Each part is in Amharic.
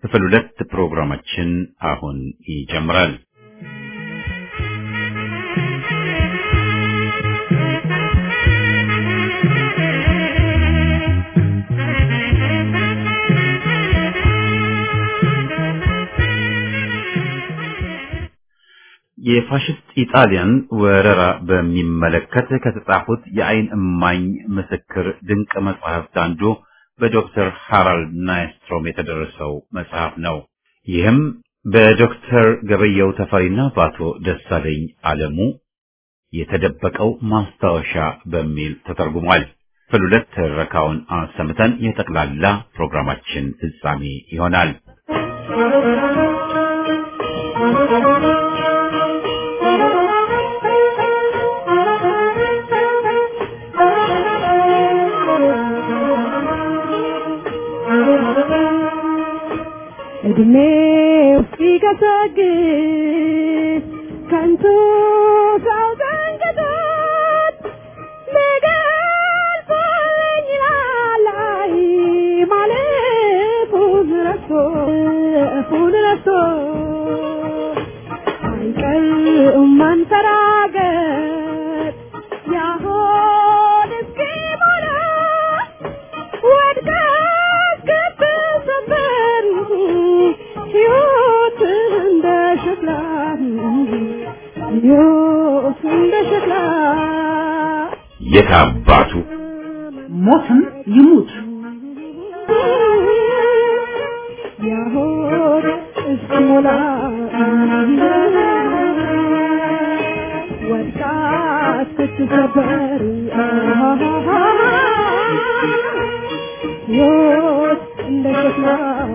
ክፍል 2 ፕሮግራማችን አሁን ይጀምራል። የፋሽስት ኢጣሊያን ወረራ በሚመለከት ከተጻፉት የአይን እማኝ ምስክር ድንቅ መጽሐፍት አንዱ በዶክተር ሃራልድ ናይስትሮም የተደረሰው መጽሐፍ ነው። ይህም በዶክተር ገበየው ተፈሪና በአቶ ደሳለኝ አለሙ የተደበቀው ማስታወሻ በሚል ተተርጉሟል። ክፍል 2 ትረካውን አሰምተን የጠቅላላ ፕሮግራማችን ፍጻሜ ይሆናል። እድሜው ሲገሰግስ ከንቱ ሰው ዘንግቶት ልገልጸኝ ላላይ ማለፉን ረስቶ አይቀርም መንፈራገጥ ያሆን እስኪሞላ ወድቀት ገብተበር ሕይወት እንደ ሸክላ የታባቱ ሞትም ይሙት ያሆን እስኪሞላ ወድቀት ስትሰበር ሕይወት እንደ ሸክላ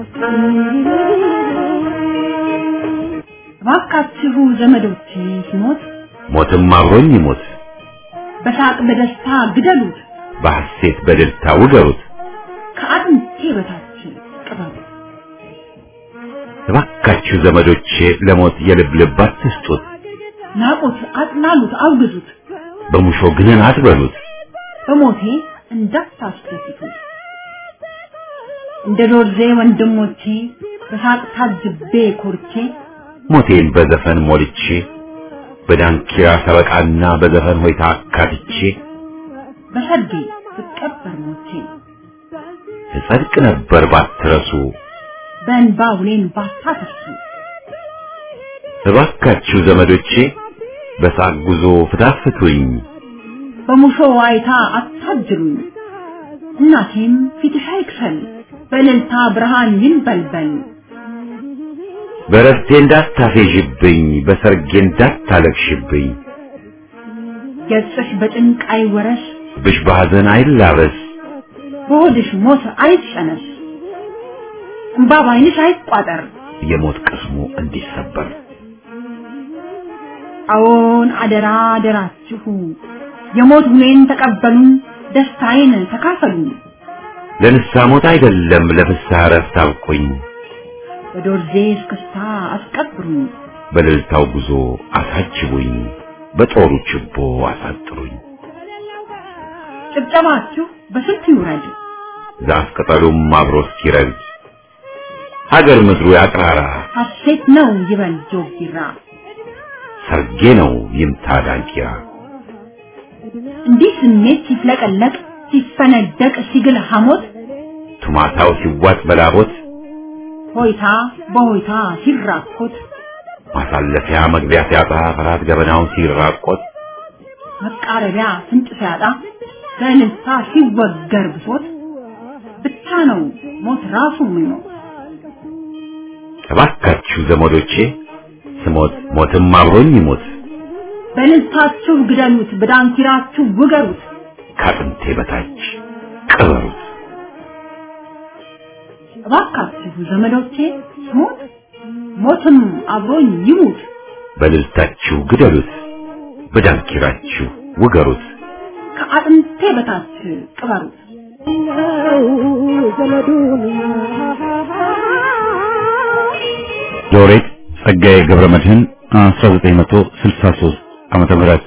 እባካችሁ ዘመዶቼ ሲሞት ሞትም አብሮኝ ይሞት፣ በሳቅ በደስታ ግደሉት፣ በሐሴት በደስታ ውገሩት፣ ከአጥንቴ በታች ቅበሩት። እባካችሁ ዘመዶቼ ለሞት የልብ ልብ አትስጡት፣ ናቁት፣ አጥላሉት፣ አውግዙት፣ በሙሾ ግንን አትበሉት፣ በሞቴ እንዳታስደስቱት። እንደ ዶርዜ ወንድሞቼ በሳቅ ታጅቤ ኮርቼ ሞቴን በዘፈን ሞልቼ በዳንኪራ ሰበቃና በዘፈን ሆይታ አካትቼ በሰርጌ ስቀበር ሞቼ እጸድቅ ነበር ባትረሱ፣ በእንባ ውሌን ባታፈሱ። እባካችሁ ዘመዶቼ በሳቅ ጉዞ ፍታፍቱኝ፣ በሙሾ ዋይታ አታጅሉኝ። እናቴም ፊትሽ አይክፈል በእልልታ ብርሃን ይንበልበል። በረፍቴ እንዳታፌዥብኝ፣ በሰርጌ እንዳታለቅሽብኝ። ገጽሽ በጭንቅ አይወረስ፣ ብሽ በሐዘን አይላበስ፣ በሆድሽ ሞት አይጨነስ። እንባ ባይንሽ አይቋጠር፣ የሞት ቅስሙ እንዲሰበር። አዎን አደራ አደራችሁ የሞት ሁኔን ተቀበሉን፣ ደስታዬን ተካፈሉን። ለንስሐ ሞት አይደለም ለፍስሐ ዕረፍት አብቁኝ፣ በዶርዜ እስክስታ አስቀብሩኝ፣ በእልልታው ጉዞ አሳጅቡኝ፣ በጦሩ ችቦ አሳጥሩኝ። ጭብጨባችሁ በስልት ይውረድ፣ ዛፍ ቅጠሉም አብሮ እስኪረግድ፣ ሀገር ምድሩ ያቅራራ፣ ሐሴት ነው ይበል ጆግ ቢራ፣ ሰርጌ ነው ይምታ ዳንኪራ። እንዲህ ስሜት ሲፍለቀለቅ ሲፈነደቅ ሲግል ሐሞት፣ ቱማታው ሲዋጥ በላቦት ሆይታ በሆይታ ሲራኮት፣ ማሳለፊያ መግቢያ ሲያጣ ፍርሃት ገበናው ሲራቆት፣ መቃረቢያ ፍንጭ ሲያጣ በእልልታ ሲወገር ብሶት፣ ብቻ ነው ሞት ራሱ ምኞት። እባካችሁ ዘመዶቼ ስሞት ሞትም አብሮኝ ይሞት፣ በእልልታችሁ ግደሉት፣ በዳንኪራችሁ ውገሩት፣ ከአጥንቴ በታች ቅበሩት። እባካችሁ ዘመዶቼ ሞት ሞትም አብሮኝ ይሙት፣ በእልልታችሁ ግደሉት፣ በዳንኪራችሁ ውገሩት፣ ከአጥንቴ በታች ቅበሩት። ሎሬት ጸጋዬ ገብረመድህን 1963 ዓመተ ምህረት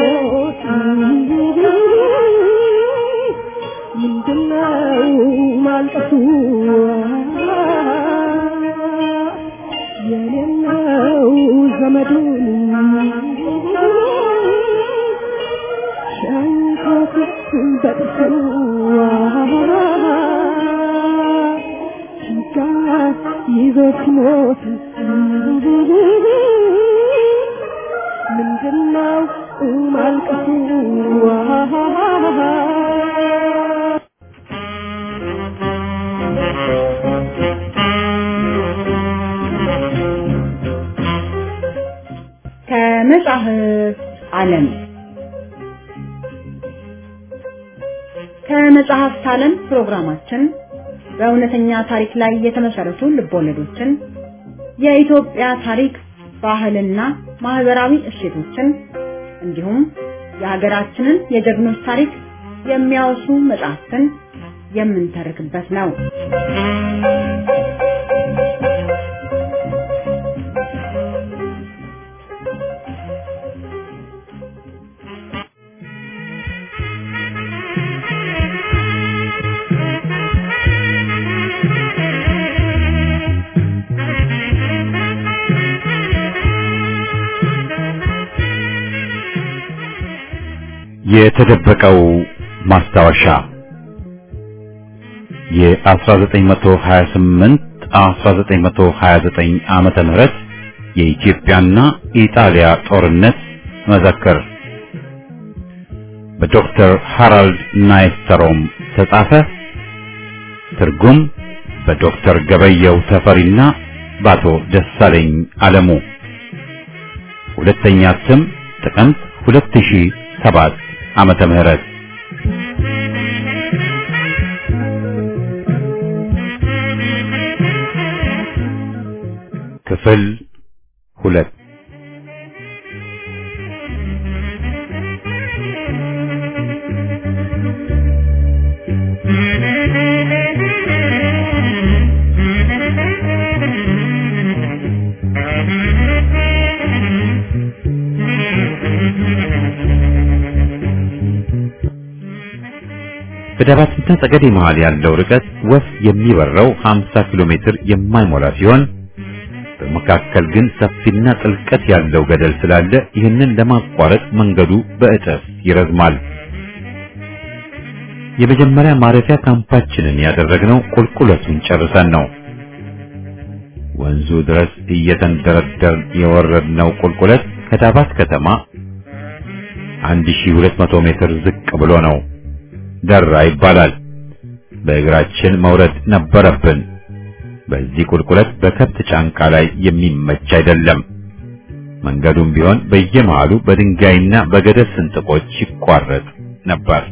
ምንድነው ማልቀሱ የኔው ዘመዱን ሸንኮት በጥሱ ይዞት ሞት ምንድነው ማልቀሱ ከመጽሐፍ ዓለም ከመጽሐፍት ዓለም ፕሮግራማችን በእውነተኛ ታሪክ ላይ የተመሰረቱ ልቦለዶችን የኢትዮጵያ ታሪክ ባህልና ማህበራዊ እሴቶችን እንዲሁም የሀገራችንን የጀግኖች ታሪክ የሚያወሱ መጽሐፍትን የምንተርክበት ነው። የተደበቀው ማስታወሻ የ1928-1929 ዓመተ ምህረት የኢትዮጵያና ኢጣሊያ ጦርነት መዘክር በዶክተር ሃራልድ ናይስተሮም ተጻፈ። ትርጉም በዶክተር ገበየው ተፈሪና በአቶ ደሳለኝ አለሙ። ሁለተኛ እትም ጥቅምት 2007 ዓመተ ምህረት። ክፍል 2። በዳባትና ጸገዴ መሃል ያለው ርቀት ወፍ የሚበረው 50 ኪሎ ሜትር የማይሞላ ሲሆን በመካከል ግን ሰፊና ጥልቀት ያለው ገደል ስላለ ይህንን ለማቋረጥ መንገዱ በእጥፍ ይረዝማል። የመጀመሪያ ማረፊያ ካምፓችንን ያደረግነው ቁልቁለቱን ጨርሰን ነው። ወንዙ ድረስ እየተንደረደርን የወረድነው ቁልቁለት ከዳባት ከተማ 1200 ሜትር ዝቅ ብሎ ነው። ደራ ይባላል። በእግራችን መውረድ ነበረብን። በዚህ ቁልቁለት በከብት ጫንቃ ላይ የሚመች አይደለም። መንገዱም ቢሆን በየመሃሉ በድንጋይና በገደል ስንጥቆች ይቋረጥ ነበር።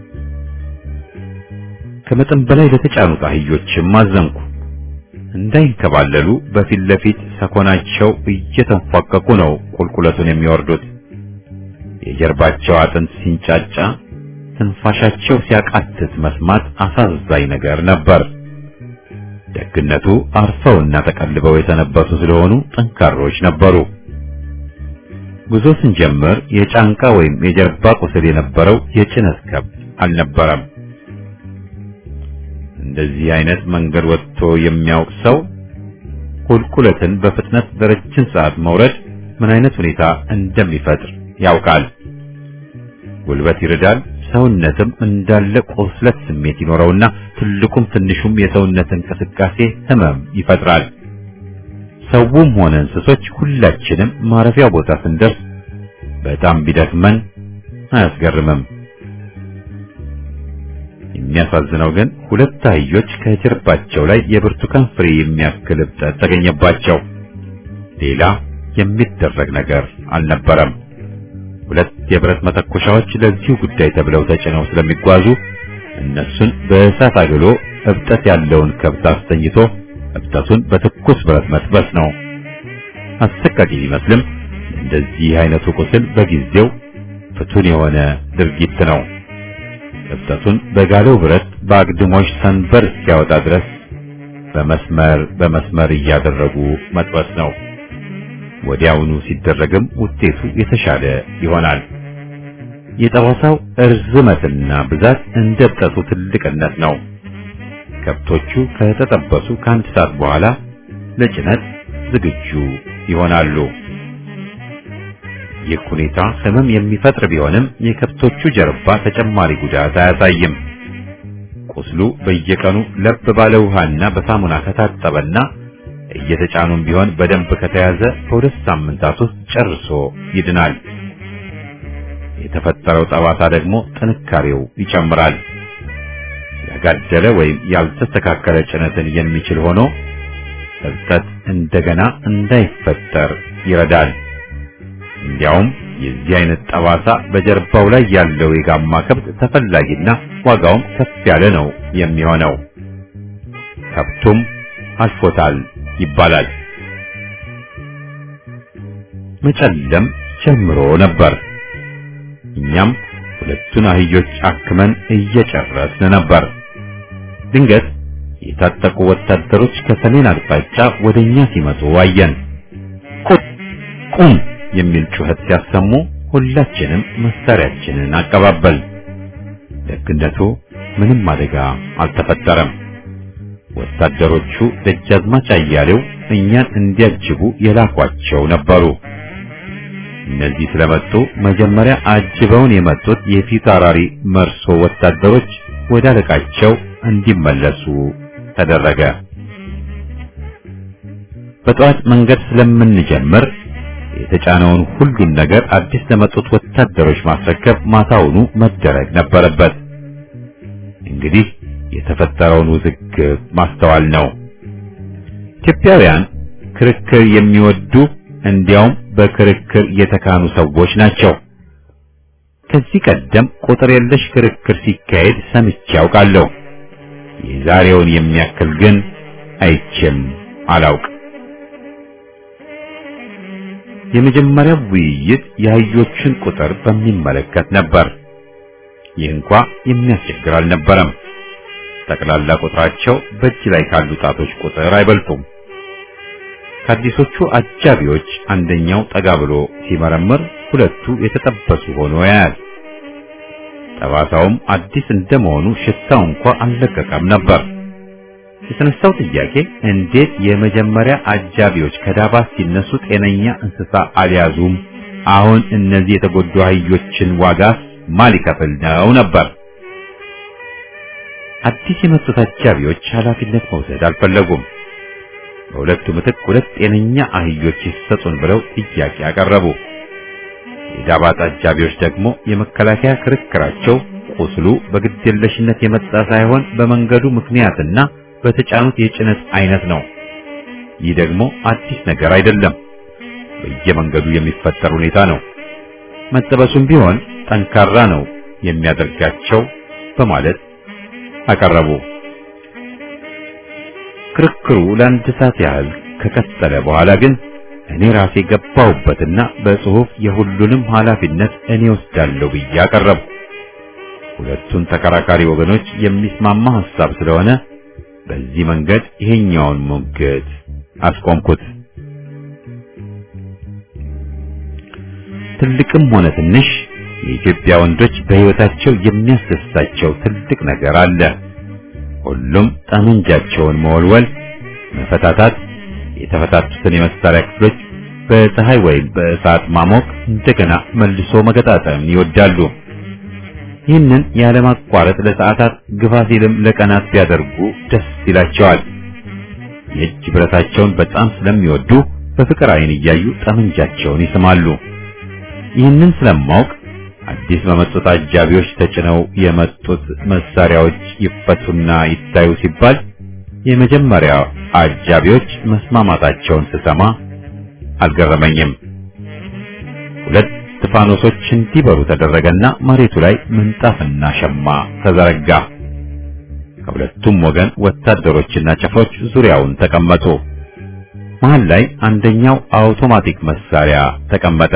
ከመጠን በላይ ለተጫኑት አህዮችም አዘንኩ። እንዳይንከባለሉ በፊት ለፊት ሰኮናቸው እየተንፏቀቁ ነው ቁልቁለቱን የሚወርዱት። የጀርባቸው አጥንት ሲንጫጫ፣ ትንፋሻቸው ሲያቃትት መስማት አሳዛኝ ነገር ነበር። ደግነቱ አርፈውና ተቀልበው የተነበሱ ስለሆኑ ጠንካሮች ነበሩ። ጉዞ ስንጀምር የጫንቃ ወይም የጀርባ ቁስል የነበረው የጭነት ከብት አልነበረም። እንደዚህ አይነት መንገድ ወጥቶ የሚያውቅ ሰው ቁልቁለትን በፍጥነት ለረጅም ሰዓት መውረድ ምን አይነት ሁኔታ እንደሚፈጥር ያውቃል። ጉልበት ይረዳል። ሰውነትም እንዳለ ቁስለት ስሜት ይኖረውና ትልቁም ትንሹም የሰውነት እንቅስቃሴ ህመም ይፈጥራል። ሰውም ሆነ እንስሶች ሁላችንም ማረፊያው ቦታ ስንደርስ በጣም ቢደክመን አያስገርምም። የሚያሳዝነው ግን ሁለት አህዮች ከጀርባቸው ላይ የብርቱካን ፍሬ የሚያክል እብጠት ተገኘባቸው። ሌላ የሚደረግ ነገር አልነበረም። ሁለት የብረት መተኮሻዎች ለዚሁ ጉዳይ ተብለው ተጭነው ስለሚጓዙ እነሱን በእሳት አግሎ እብጠት ያለውን ከብት አስተኝቶ እብጠቱን በትኩስ ብረት መጥበስ ነው። አሰቃቂ ቢመስልም እንደዚህ አይነቱ ቁስል በጊዜው ፍቱን የሆነ ድርጊት ነው። እብጠቱን በጋለው ብረት በአግድሞሽ ሰንበር እስኪያወጣ ድረስ በመስመር እያደረጉ መጥበስ ነው። ወዲያውኑ ሲደረግም ውጤቱ የተሻለ ይሆናል። የጠባሳው እርዝመትና ብዛት እንደ እብጠቱ ትልቅነት ነው። ከብቶቹ ከተጠበሱ ከአንድ ሰዓት በኋላ ለጭነት ዝግጁ ይሆናሉ። ይህ ሁኔታ ህመም የሚፈጥር ቢሆንም የከብቶቹ ጀርባ ተጨማሪ ጉዳት አያሳይም። ቁስሉ በየቀኑ ለብ ባለ ውሃና በሳሙና ከታጠበና እየተጫኑም ቢሆን በደንብ ከተያዘ በሁለት ሳምንታት ውስጥ ጨርሶ ይድናል። የተፈጠረው ጠባሳ ደግሞ ጥንካሬው ይጨምራል። ያጋደለ ወይም ያልተስተካከለ ጭነትን የሚችል ሆኖ እብጠት እንደገና እንዳይፈጠር ይረዳል። እንዲያውም የዚህ አይነት ጠባሳ በጀርባው ላይ ያለው የጋማ ከብት ተፈላጊና ዋጋውም ከፍ ያለ ነው የሚሆነው። ከብቱም አልፎታል ይባላል። መጨለም ጀምሮ ነበር። እኛም ሁለቱን አህዮች አክመን እየጨረስን ነበር። ድንገት የታጠቁ ወታደሮች ከሰሜን አቅጣጫ ወደኛ ሲመጡ አየን። ቁም የሚል ጩኸት ሲያሰሙ ሁላችንም መሳሪያችንን አቀባበል። ደግነቱ ምንም አደጋ አልተፈጠረም። ወታደሮቹ ደጃዝማች አያሌው እኛን እንዲያጅቡ የላኳቸው ነበሩ። እነዚህ ስለመጡ መጀመሪያ አጅበውን የመጡት የፊታውራሪ መርሶ ወታደሮች ወደ አለቃቸው እንዲመለሱ ተደረገ። በጠዋት መንገድ ስለምንጀምር የተጫነውን ሁሉን ነገር አዲስ ለመጡት ወታደሮች ማስረከብ ማታውኑ መደረግ ነበረበት። እንግዲህ የተፈጠረውን ውዝግብ ማስተዋል ነው። ኢትዮጵያውያን ክርክር የሚወዱ እንዲያውም በክርክር የተካኑ ሰዎች ናቸው። ከዚህ ቀደም ቁጥር የለሽ ክርክር ሲካሄድ ሰምቼ አውቃለሁ። የዛሬውን የሚያክል ግን አይቼም አላውቅ። የመጀመሪያው ውይይት የአህዮችን ቁጥር በሚመለከት ነበር። ይህ እንኳ የሚያስቸግር አልነበረም። ጠቅላላ ቁጥራቸው በእጅ ላይ ካሉ ጣቶች ቁጥር አይበልጡም። ከአዲሶቹ አጃቢዎች አንደኛው ጠጋ ብሎ ሲመረምር ሁለቱ የተጠበሱ ሆኖ ያያል። ጠባሳውም አዲስ እንደመሆኑ ሽታው እንኳ አልለቀቀም ነበር። የተነሳው ጥያቄ እንዴት የመጀመሪያ አጃቢዎች ከዳባስ ሲነሱ ጤነኛ እንስሳ አልያዙም? አሁን እነዚህ የተጎዱ አህዮችን ዋጋ ማን ሊከፍል ነው ነበር። አዲስ የመጡት አጃቢዎች ኃላፊነት መውሰድ አልፈለጉም። በሁለቱ ምትክ ሁለት ጤነኛ አህዮች ይሰጡን ብለው ጥያቄ አቀረቡ። የዳባት አጃቢዎች ደግሞ የመከላከያ ክርክራቸው ቁስሉ በግድየለሽነት የመጣ ሳይሆን በመንገዱ ምክንያትና በተጫኑት የጭነት አይነት ነው። ይህ ደግሞ አዲስ ነገር አይደለም፣ በየመንገዱ የሚፈጠር ሁኔታ ነው። መጠበሱም ቢሆን ጠንካራ ነው የሚያደርጋቸው በማለት አቀረቡ። ክርክሩ ለአንድ ሰዓት ያህል ከቀጠለ በኋላ ግን እኔ ራሴ ገባሁበትና በጽሑፍ የሁሉንም ኃላፊነት እኔ ወስዳለሁ ብዬ አቀረብኩ። ሁለቱን ተከራካሪ ወገኖች የሚስማማ ሐሳብ ስለሆነ በዚህ መንገድ ይሄኛውን ሙግት አስቆምኩት። ትልቅም ሆነ ትንሽ የኢትዮጵያ ወንዶች በሕይወታቸው የሚያስደስታቸው ትልቅ ነገር አለ። ሁሉም ጠመንጃቸውን መወልወል፣ መፈታታት፣ የተፈታቱትን የመሳሪያ ክፍሎች በፀሐይ ወይም በእሳት ማሞቅ፣ እንደገና መልሶ መገጣጠም ይወዳሉ። ይህንን ያለማቋረጥ ለሰዓታት ግፋ ሲልም ለቀናት ቢያደርጉ ደስ ይላቸዋል። የእጅ ብረታቸውን በጣም ስለሚወዱ በፍቅር ዓይን እያዩ ጠመንጃቸውን ይስማሉ። ይህንን ስለማውቅ አዲስ በመጡት አጃቢዎች ተጭነው የመጡት መሳሪያዎች ይፈቱና ይታዩ ሲባል የመጀመሪያ አጃቢዎች መስማማታቸውን ስሰማ አልገረመኝም። ሁለት ፋኖሶች እንዲበሩ ተደረገና መሬቱ ላይ ምንጣፍና ሸማ ተዘረጋ። ከሁለቱም ወገን ወታደሮችና ጭፍሮች ዙሪያውን ተቀመጡ። መሃል ላይ አንደኛው አውቶማቲክ መሳሪያ ተቀመጠ።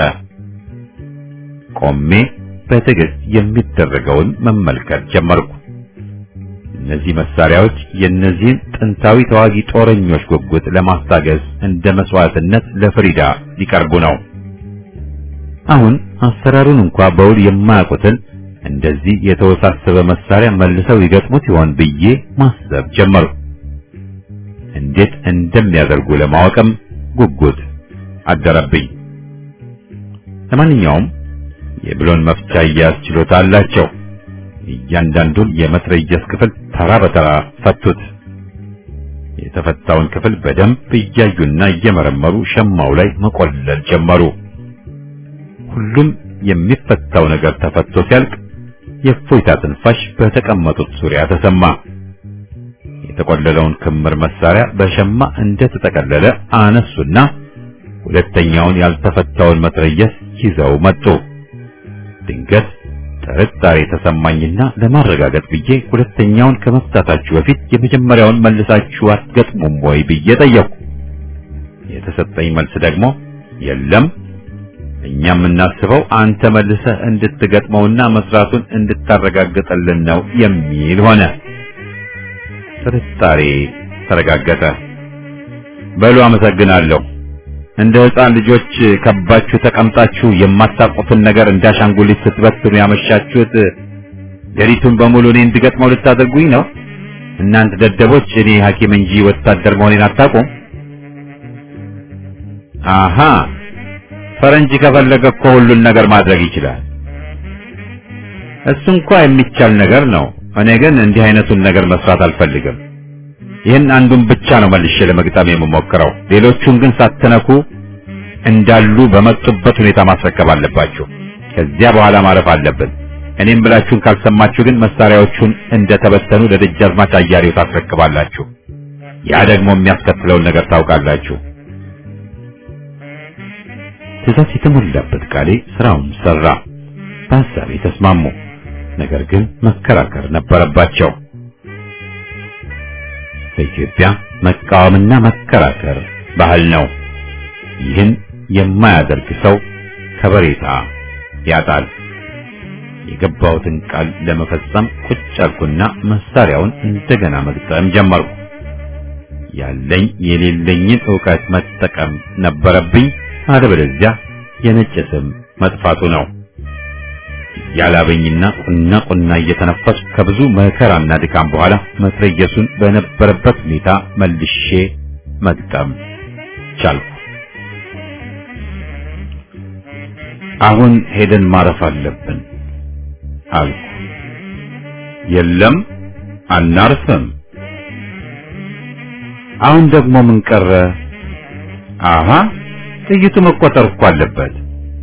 ቆሜ በትዕግስት የሚደረገውን መመልከት ጀመርኩ። እነዚህ መሳሪያዎች የእነዚህን ጥንታዊ ተዋጊ ጦረኞች ጉጉት ለማስታገዝ እንደ መስዋዕትነት ለፍሪዳ ሊቀርቡ ነው። አሁን አሰራሩን እንኳን በውል የማያውቁትን እንደዚህ የተወሳሰበ መሳሪያ መልሰው ይገጥሙት ይሆን ብዬ ማሰብ ጀመሩ። እንዴት እንደሚያደርጉ ለማወቅም ጉጉት አደረብኝ። ለማንኛውም የብሎን መፍቻ ችሎታ አላቸው። እያንዳንዱን የመትረየስ ክፍል ተራ በተራ ፈቱት። የተፈታውን ክፍል በደንብ እያዩና እየመረመሩ ሸማው ላይ መቆለል ጀመሩ። ሁሉም የሚፈታው ነገር ተፈቶ ሲያልቅ የእፎይታ ትንፋሽ በተቀመጡት ዙሪያ ተሰማ። የተቆለለውን ክምር መሳሪያ በሸማ እንደተጠቀለለ አነሱና ሁለተኛውን ያልተፈታውን መትረየስ ይዘው መጡ። ድንገት ጥርጣሬ ተሰማኝና ለማረጋገጥ ብዬ ሁለተኛውን ከመፍታታችሁ በፊት የመጀመሪያውን መልሳችሁ አትገጥሙም ወይ ብዬ ጠየቅኩ። የተሰጠኝ መልስ ደግሞ የለም፣ እኛ የምናስበው አንተ መልሰህ እንድትገጥመውና መስራቱን እንድታረጋግጥልን ነው የሚል ሆነ። ጥርጣሬ ተረጋገጠ። በሉ አመሰግናለሁ። እንደ ሕፃን ልጆች ከባችሁ ተቀምጣችሁ የማታውቁትን ነገር እንዳሻንጉሊት ስትበትኑ ያመሻችሁት ሌሊቱን በሙሉ እኔ እንድገጥመው ልታደርጉኝ ነው? እናንተ ደደቦች፣ እኔ ሐኪም እንጂ ወታደር መሆኔን አታውቁም? አሃ፣ ፈረንጅ ከፈለገ እኮ ሁሉን ነገር ማድረግ ይችላል። እሱ እንኳ የሚቻል ነገር ነው። እኔ ግን እንዲህ አይነቱን ነገር መስራት አልፈልግም። ይህን አንዱን ብቻ ነው መልሼ ለመግጠም የምሞክረው። ሌሎቹን ግን ሳትነኩ እንዳሉ በመጡበት ሁኔታ ማስረከብ አለባችሁ። ከዚያ በኋላ ማረፍ አለብን። እኔም ብላችሁን ካልሰማችሁ ግን መሳሪያዎቹን እንደተበተኑ ለደጃዝማች አያሌው ታስረክባላችሁ። ያ ደግሞ የሚያስከትለውን ነገር ታውቃላችሁ። ትዕዛዝ የተሞላበት ቃሌ ስራውን ሰራ። በሐሳቤ ተስማሙ። ነገር ግን መከራከር ነበረባቸው። በኢትዮጵያ መቃወምና መከራከር ባህል ነው። ይህን የማያደርግ ሰው ከበሬታ ያጣል። የገባሁትን ቃል ለመፈጸም ቁጭ አልኩና መሳሪያውን እንደገና መግጠም ጀመርኩ። ያለኝ የሌለኝን ዕውቀት መጠቀም ነበረብኝ። አለበለዚያ የነጭ ስም መጥፋቱ ነው። ያላበኝና ቁና እየተነፈስኩ ከብዙ መከራና ድካም በኋላ መትረየሱን በነበረበት ሁኔታ መልሼ መግጠም ቻልኩ። አሁን ሄደን ማረፍ አለብን አልኩ። የለም አናርፍም። አሁን ደግሞ ምን ቀረ? አሃ፣ ጥይቱ መቆጠር እኮ አለበት።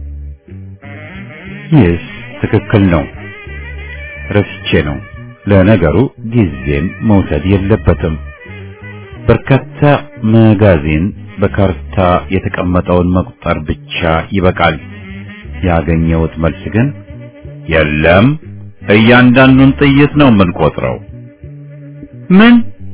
ይስ ትክክል ነው። ረስቼ ነው። ለነገሩ ጊዜም መውሰድ የለበትም። በርካታ መጋዚን በካርታ የተቀመጠውን መቁጠር ብቻ ይበቃል። ያገኘሁት መልስ ግን የለም፣ እያንዳንዱን ጥይት ነው የምንቆጥረው። ምን?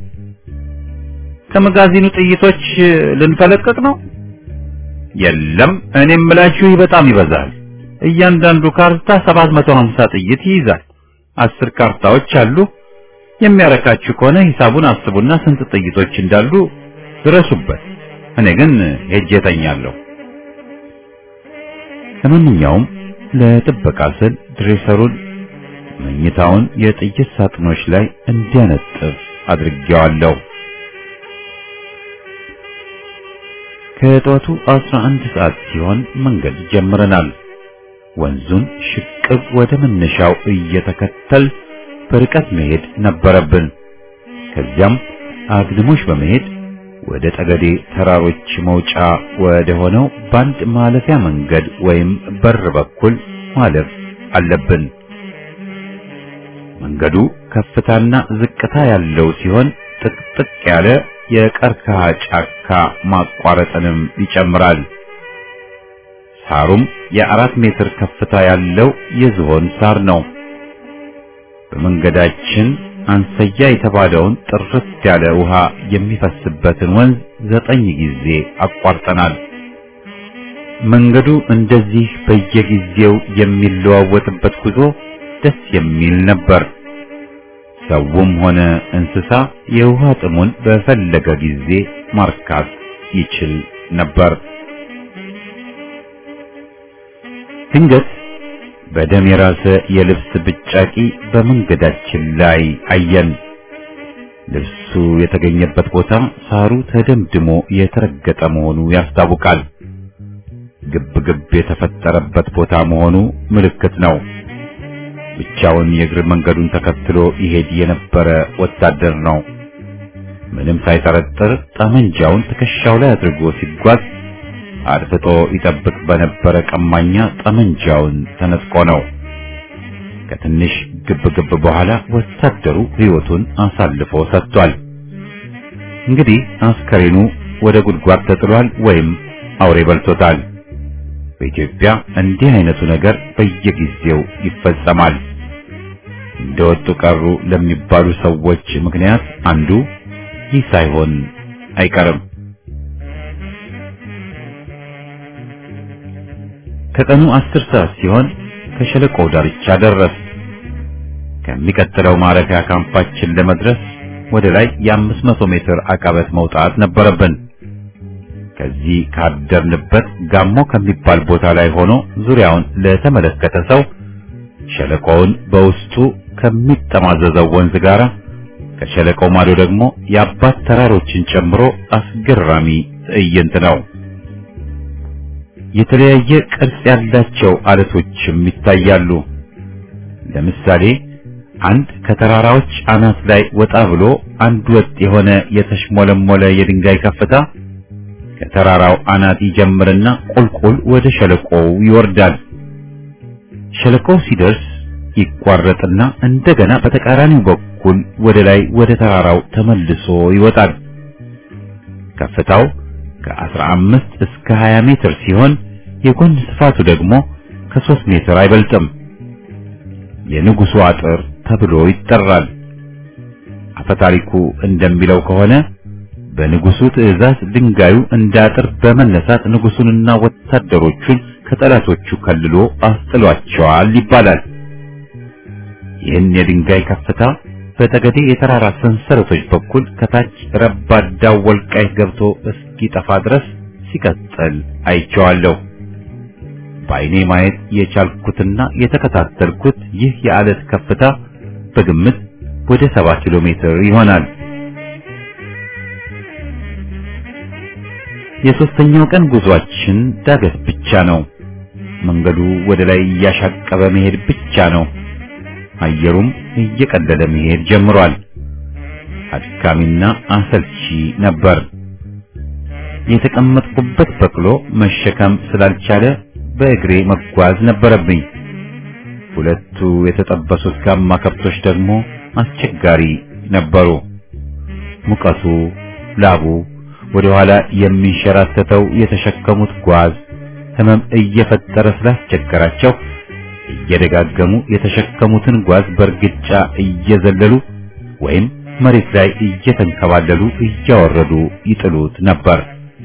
ከመጋዚኑ ጥይቶች ልንፈለቀቅ ነው? የለም፣ እኔም ምላችሁ በጣም ይበዛል። እያንዳንዱ ካርታ 750 ጥይት ይይዛል። 10 ካርታዎች አሉ። የሚያረካችሁ ከሆነ ሂሳቡን አስቡና ስንት ጥይቶች እንዳሉ ድረሱበት። እኔ ግን ሄጄ ተኛለሁ። ለማንኛውም ለጥበቃ ስል ድሬሰሩን መኝታውን የጥይት ሳጥኖች ላይ እንዲያነጥፍ አድርጌዋለሁ። ከጠዋቱ 11 ሰዓት ሲሆን መንገድ ጀምረናል። ወንዙን ሽቅብ ወደ መነሻው እየተከተል በርቀት መሄድ ነበረብን። ከዚያም አግድሞሽ በመሄድ ወደ ጠገዴ ተራሮች መውጫ ወደ ሆነው ባንድ ማለፊያ መንገድ ወይም በር በኩል ማለፍ አለብን። መንገዱ ከፍታና ዝቅታ ያለው ሲሆን ጥቅጥቅ ያለ የቀርከሃ ጫካ ማቋረጥንም ይጨምራል። ሳሩም የ4 ሜትር ከፍታ ያለው የዝሆን ሳር ነው። በመንገዳችን አንሰያ የተባለውን ጥርት ያለ ውሃ የሚፈስበትን ወንዝ 9 ጊዜ አቋርጠናል። መንገዱ እንደዚህ በየጊዜው የሚለዋወጥበት ጉዞ ደስ የሚል ነበር። ሰውም ሆነ እንስሳ የውሃ ጥሙን በፈለገ ጊዜ ማርካት ይችል ነበር። ድንገት በደም የራሰ የልብስ ብጫቂ በመንገዳችን ላይ አየን። ልብሱ የተገኘበት ቦታ ሳሩ ተደምድሞ የተረገጠ መሆኑ ያስታውቃል። ግብ የተፈጠረበት ቦታ መሆኑ ምልክት ነው። ብቻውን የእግር መንገዱን ተከትሎ ይሄድ የነበረ ወታደር ነው። ምንም ሳይጠረጥር ጠመንጃውን ትከሻው ላይ አድርጎ ሲጓዝ አድፍጦ ይጠብቅ በነበረ ቀማኛ ጠመንጃውን ተነጥቆ ነው። ከትንሽ ግብ በኋላ ወታደሩ ሕይወቱን አሳልፎ ሰጥቷል። እንግዲህ አስከሬኑ ወደ ጉድጓድ ተጥሏል ወይም አውሬ በልቶታል። በኢትዮጵያ እንዲህ አይነቱ ነገር በየጊዜው ይፈጸማል። እንደወጡ ቀሩ ለሚባሉ ሰዎች ምክንያት አንዱ ይህ ሳይሆን አይቀርም። ከቀኑ 10 ሰዓት ሲሆን ከሸለቆው ዳርቻ ደረስ። ከሚቀጥለው ማረፊያ ካምፓችን ለመድረስ ወደ ላይ የ500 ሜትር አቀበት መውጣት ነበረብን። ከዚህ ካደርንበት ጋሞ ከሚባል ቦታ ላይ ሆኖ ዙሪያውን ለተመለከተ ሰው ሸለቆውን በውስጡ ከሚጠማዘዘው ወንዝ ጋር ከሸለቆው ማዶ ደግሞ የአባት ተራሮችን ጨምሮ አስገራሚ ትዕይንት ነው። የተለያየ ቅርጽ ያላቸው አለቶችም ይታያሉ። ለምሳሌ አንድ ከተራራዎች አናት ላይ ወጣ ብሎ አንድ ወጥ የሆነ የተሽሞለሞለ የድንጋይ ከፍታ ከተራራው አናት ይጀምርና ቁልቁል ወደ ሸለቆው ይወርዳል። ሸለቆው ሲደርስ ይቋረጥና እንደገና በተቃራኒው በኩል ወደ ላይ ወደ ተራራው ተመልሶ ይወጣል። ከፍታው ከ15 እስከ 20 ሜትር ሲሆን የጎን ስፋቱ ደግሞ ከ3 ሜትር አይበልጥም። የንጉሱ አጥር ተብሎ ይጠራል። አፈታሪኩ እንደሚለው ከሆነ በንጉሱ ትዕዛዝ ድንጋዩ እንደ አጥር በመነሳት ንጉሱንና ወታደሮቹን ከጠላቶቹ ከልሎ አስጥሏቸዋል ይባላል። ይህን የድንጋይ ከፍታ በጠገዴ የተራራ ሰንሰለቶች በኩል ከታች ረባዳው ወልቃይት ገብቶ እስኪጠፋ ድረስ ሲቀጥል አይቼዋለሁ። በዓይኔ ማየት የቻልኩትና የተከታተልኩት ይህ የዓለት ከፍታ በግምት ወደ 7 ኪሎ ሜትር ይሆናል። የሶስተኛው ቀን ጉዟችን ዳገት ብቻ ነው። መንገዱ ወደ ላይ እያሻቀበ መሄድ ብቻ ነው። አየሩም እየቀለለ መሄድ ጀምሯል። አድካሚና አሰልቺ ነበር። የተቀመጥኩበት በቅሎ መሸከም ስላልቻለ በእግሬ መጓዝ ነበረብኝ። ሁለቱ የተጠበሱት ጋማ ከብቶች ደግሞ አስቸጋሪ ነበሩ። ሙቀቱ፣ ላቡ፣ ወደ ኋላ የሚንሸራተተው የተሸከሙት ጓዝ ህመም እየፈጠረ ስላስቸገራቸው እየደጋገሙ የተሸከሙትን ጓዝ በርግጫ እየዘለሉ ወይም መሬት ላይ እየተንከባለሉ እያወረዱ ይጥሉት ነበር።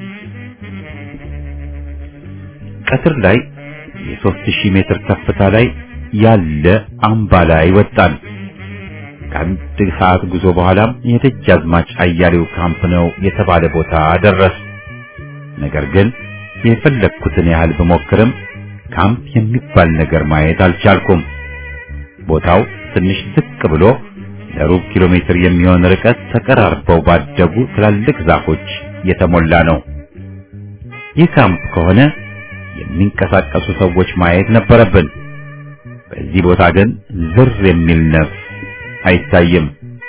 ቀትር ላይ የ3000 ሜትር ከፍታ ላይ ያለ አምባ ላይ ወጣን። ከአንድ ሰዓት ጉዞ በኋላም የደጃዝማች አያሌው ካምፕ ነው የተባለ ቦታ ደረስ። ነገር ግን የፈለኩትን ያህል በሞክርም ካምፕ የሚባል ነገር ማየት አልቻልኩም። ቦታው ትንሽ ዝቅ ብሎ ለሩብ ኪሎ ሜትር የሚሆን ርቀት ተቀራርበው ባደጉ ትላልቅ ዛፎች የተሞላ ነው። ይህ ካምፕ ከሆነ የሚንቀሳቀሱ ሰዎች ማየት ነበረብን። በዚህ ቦታ ግን ዝር የሚል ነፍስ አይታይም።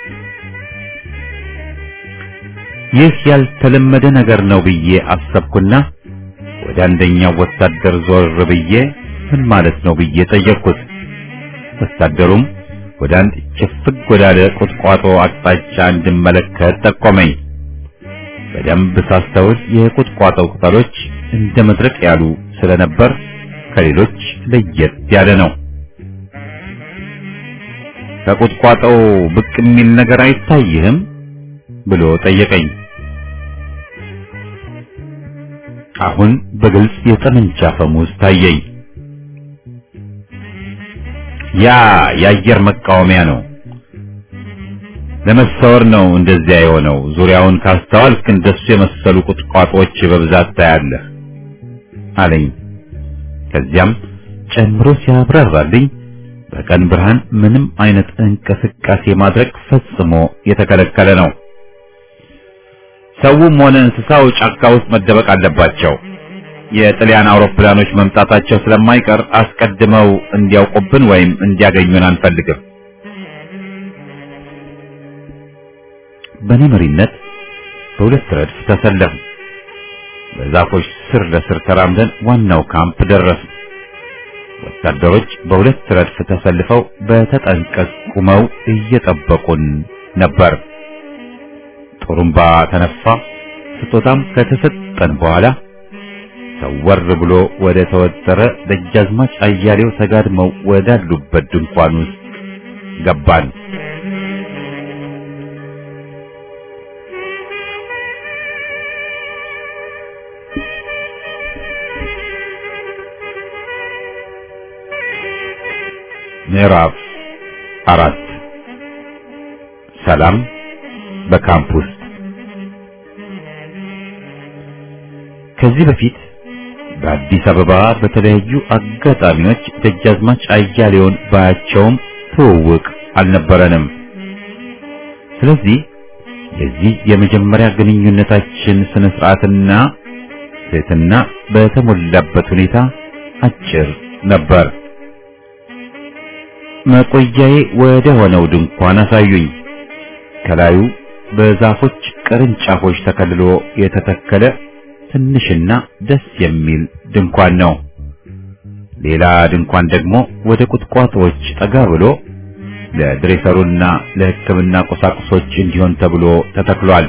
ይህ ያልተለመደ ነገር ነው ብዬ አሰብኩና ወደ አንደኛው ወታደር ዞር ብዬ ምን ማለት ነው ብዬ ጠየቅኩት። ወታደሩም ወደ አንድ ችፍግ ወዳለ ቁጥቋጦ አቅጣጫ እንድመለከት ጠቆመኝ። በደንብ ሳስተውል የቁጥቋጦው ቅጠሎች እንደ መድረቅ ያሉ ስለነበር ከሌሎች ለየት ያለ ነው። ከቁጥቋጦው ብቅ የሚል ነገር አይታይህም ብሎ ጠየቀኝ። አሁን በግልጽ የጠመንጃ ፈሙዝ ታየኝ። ያ የአየር መቃወሚያ ነው። ለመሰወር ነው እንደዚያ የሆነው። ዙሪያውን ካስተዋልክ እንደሱ የመሰሉ ቁጥቋጦዎች በብዛት ታያለህ አለኝ። ከዚያም ጨምሮ ሲያብራራልኝ በቀን ብርሃን ምንም አይነት እንቅስቃሴ ማድረግ ፈጽሞ የተከለከለ ነው። ሰውም ሆነ እንስሳው ጫካ ውስጥ መደበቅ አለባቸው። የጣሊያን አውሮፕላኖች መምጣታቸው ስለማይቀር አስቀድመው እንዲያውቁብን ወይም እንዲያገኙን አንፈልግም። በኔ መሪነት በሁለት ረድፍ ተሰለፍን። በዛፎች ስር ለስር ተራምደን ዋናው ካምፕ ደረስን። ወታደሮች በሁለት ረድፍ ተሰልፈው በተጠንቀቅ ቆመው እየጠበቁን ነበር። ጡሩምባ ተነፋ። ስጦታም ከተሰጠን በኋላ ሰወር ብሎ ወደ ተወጠረ ደጃዝማች አያሌው ተጋድመው ወዳሉበት ድንኳን ውስጥ ገባን። ምዕራፍ 4 ሰላም በካምፕ ውስጥ። ከዚህ በፊት በአዲስ አበባ በተለያዩ አጋጣሚዎች ደጃዝማች አያሌውን ባያቸውም ትውውቅ አልነበረንም። ስለዚህ የዚህ የመጀመሪያ ግንኙነታችን ስነ ስርዓትና ትህትና በተሞላበት ሁኔታ አጭር ነበር። መቆያዬ ወደ ሆነው ድንኳን አሳዩኝ። ከላዩ በዛፎች ቅርንጫፎች ተከልሎ የተተከለ ትንሽና ደስ የሚል ድንኳን ነው። ሌላ ድንኳን ደግሞ ወደ ቁጥቋጦዎች ጠጋ ብሎ ለድሬሰሩና ለሕክምና ቁሳቁሶች እንዲሆን ተብሎ ተተክሏል።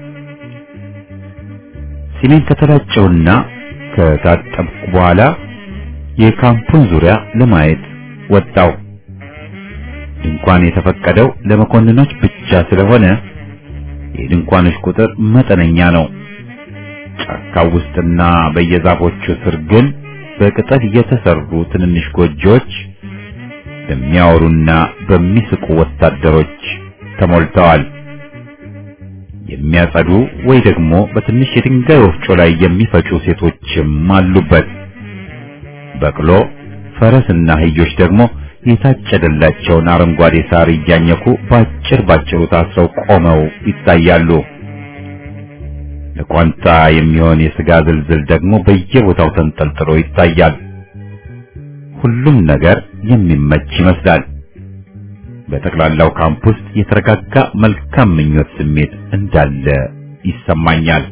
ሲሜን ከተላጨውና ከታጠብኩ በኋላ የካምፑን ዙሪያ ለማየት ወጣው። ድንኳን የተፈቀደው ለመኮንኖች ብቻ ስለሆነ የድንኳኖች ቁጥር መጠነኛ ነው። ጫካው ውስጥና በየዛፎቹ ስር ግን በቅጠል የተሰሩ ትንንሽ ጎጆዎች በሚያወሩና በሚስቁ ወታደሮች ተሞልተዋል። የሚያጸዱ ወይ ደግሞ በትንሽ የድንጋይ ወፍጮ ላይ የሚፈጩ ሴቶችም አሉበት። በቅሎ፣ ፈረስና አህዮች ደግሞ የታጨደላቸውን አረንጓዴ ሳር እያኘኩ ባጭሩ ታስረው ቆመው ይታያሉ። ለቋንጣ የሚሆን የሥጋ ዝልዝል ደግሞ በየቦታው ተንጠልጥሎ ይታያል። ሁሉም ነገር የሚመች ይመስላል። በጠቅላላው ካምፕ ውስጥ የተረጋጋ መልካም ምኞት ስሜት እንዳለ ይሰማኛል።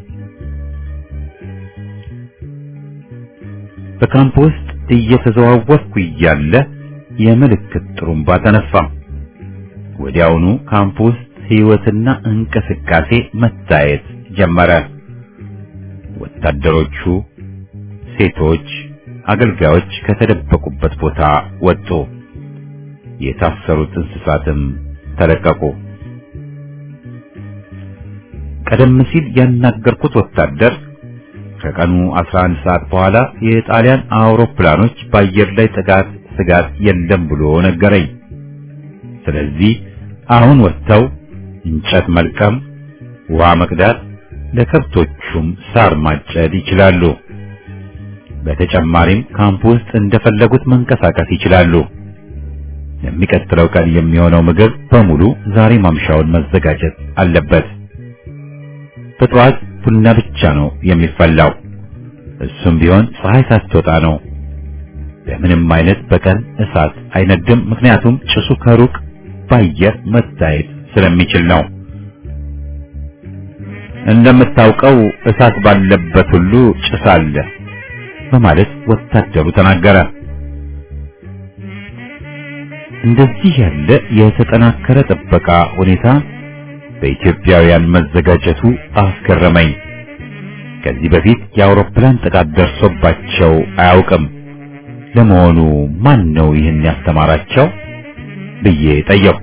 በካምፕ ውስጥ እየተዘዋወርኩ እያለ የምልክት ጥሩምባ ተነፋ። ወዲያውኑ ካምፕ ውስጥ ሕይወትና እንቅስቃሴ መታየት ጀመረ። ወታደሮቹ፣ ሴቶች፣ አገልጋዮች ከተደበቁበት ቦታ ወጡ። የታሰሩት እንስሳትም ተለቀቁ። ቀደም ሲል ያናገርኩት ወታደር ከቀኑ 11 ሰዓት በኋላ የጣሊያን አውሮፕላኖች በአየር ላይ ስጋት የለም ብሎ ነገረኝ። ስለዚህ አሁን ወጥተው እንጨት መልቀም፣ ውሃ መቅዳት፣ ለከብቶቹም ሳር ማጨድ ይችላሉ። በተጨማሪም ካምፕ ውስጥ እንደፈለጉት መንቀሳቀስ ይችላሉ። የሚቀጥለው ቀን የሚሆነው ምግብ በሙሉ ዛሬ ማምሻውን መዘጋጀት አለበት። በጠዋት ቡና ብቻ ነው የሚፈላው። እሱም ቢሆን ፀሐይ ሳትወጣ ነው። በምንም አይነት በቀን እሳት አይነድም፣ ምክንያቱም ጭሱ ከሩቅ በአየር መታየት ስለሚችል ነው። እንደምታውቀው እሳት ባለበት ሁሉ ጭስ አለ በማለት ወታደሩ ተናገረ። እንደዚህ ያለ የተጠናከረ ጥበቃ ሁኔታ በኢትዮጵያውያን መዘጋጀቱ አስገረመኝ። ከዚህ በፊት የአውሮፕላን ጥቃት ደርሶባቸው አያውቅም። ለመሆኑ ማን ነው ይህን ያስተማራቸው ብዬ ጠየቅኩ።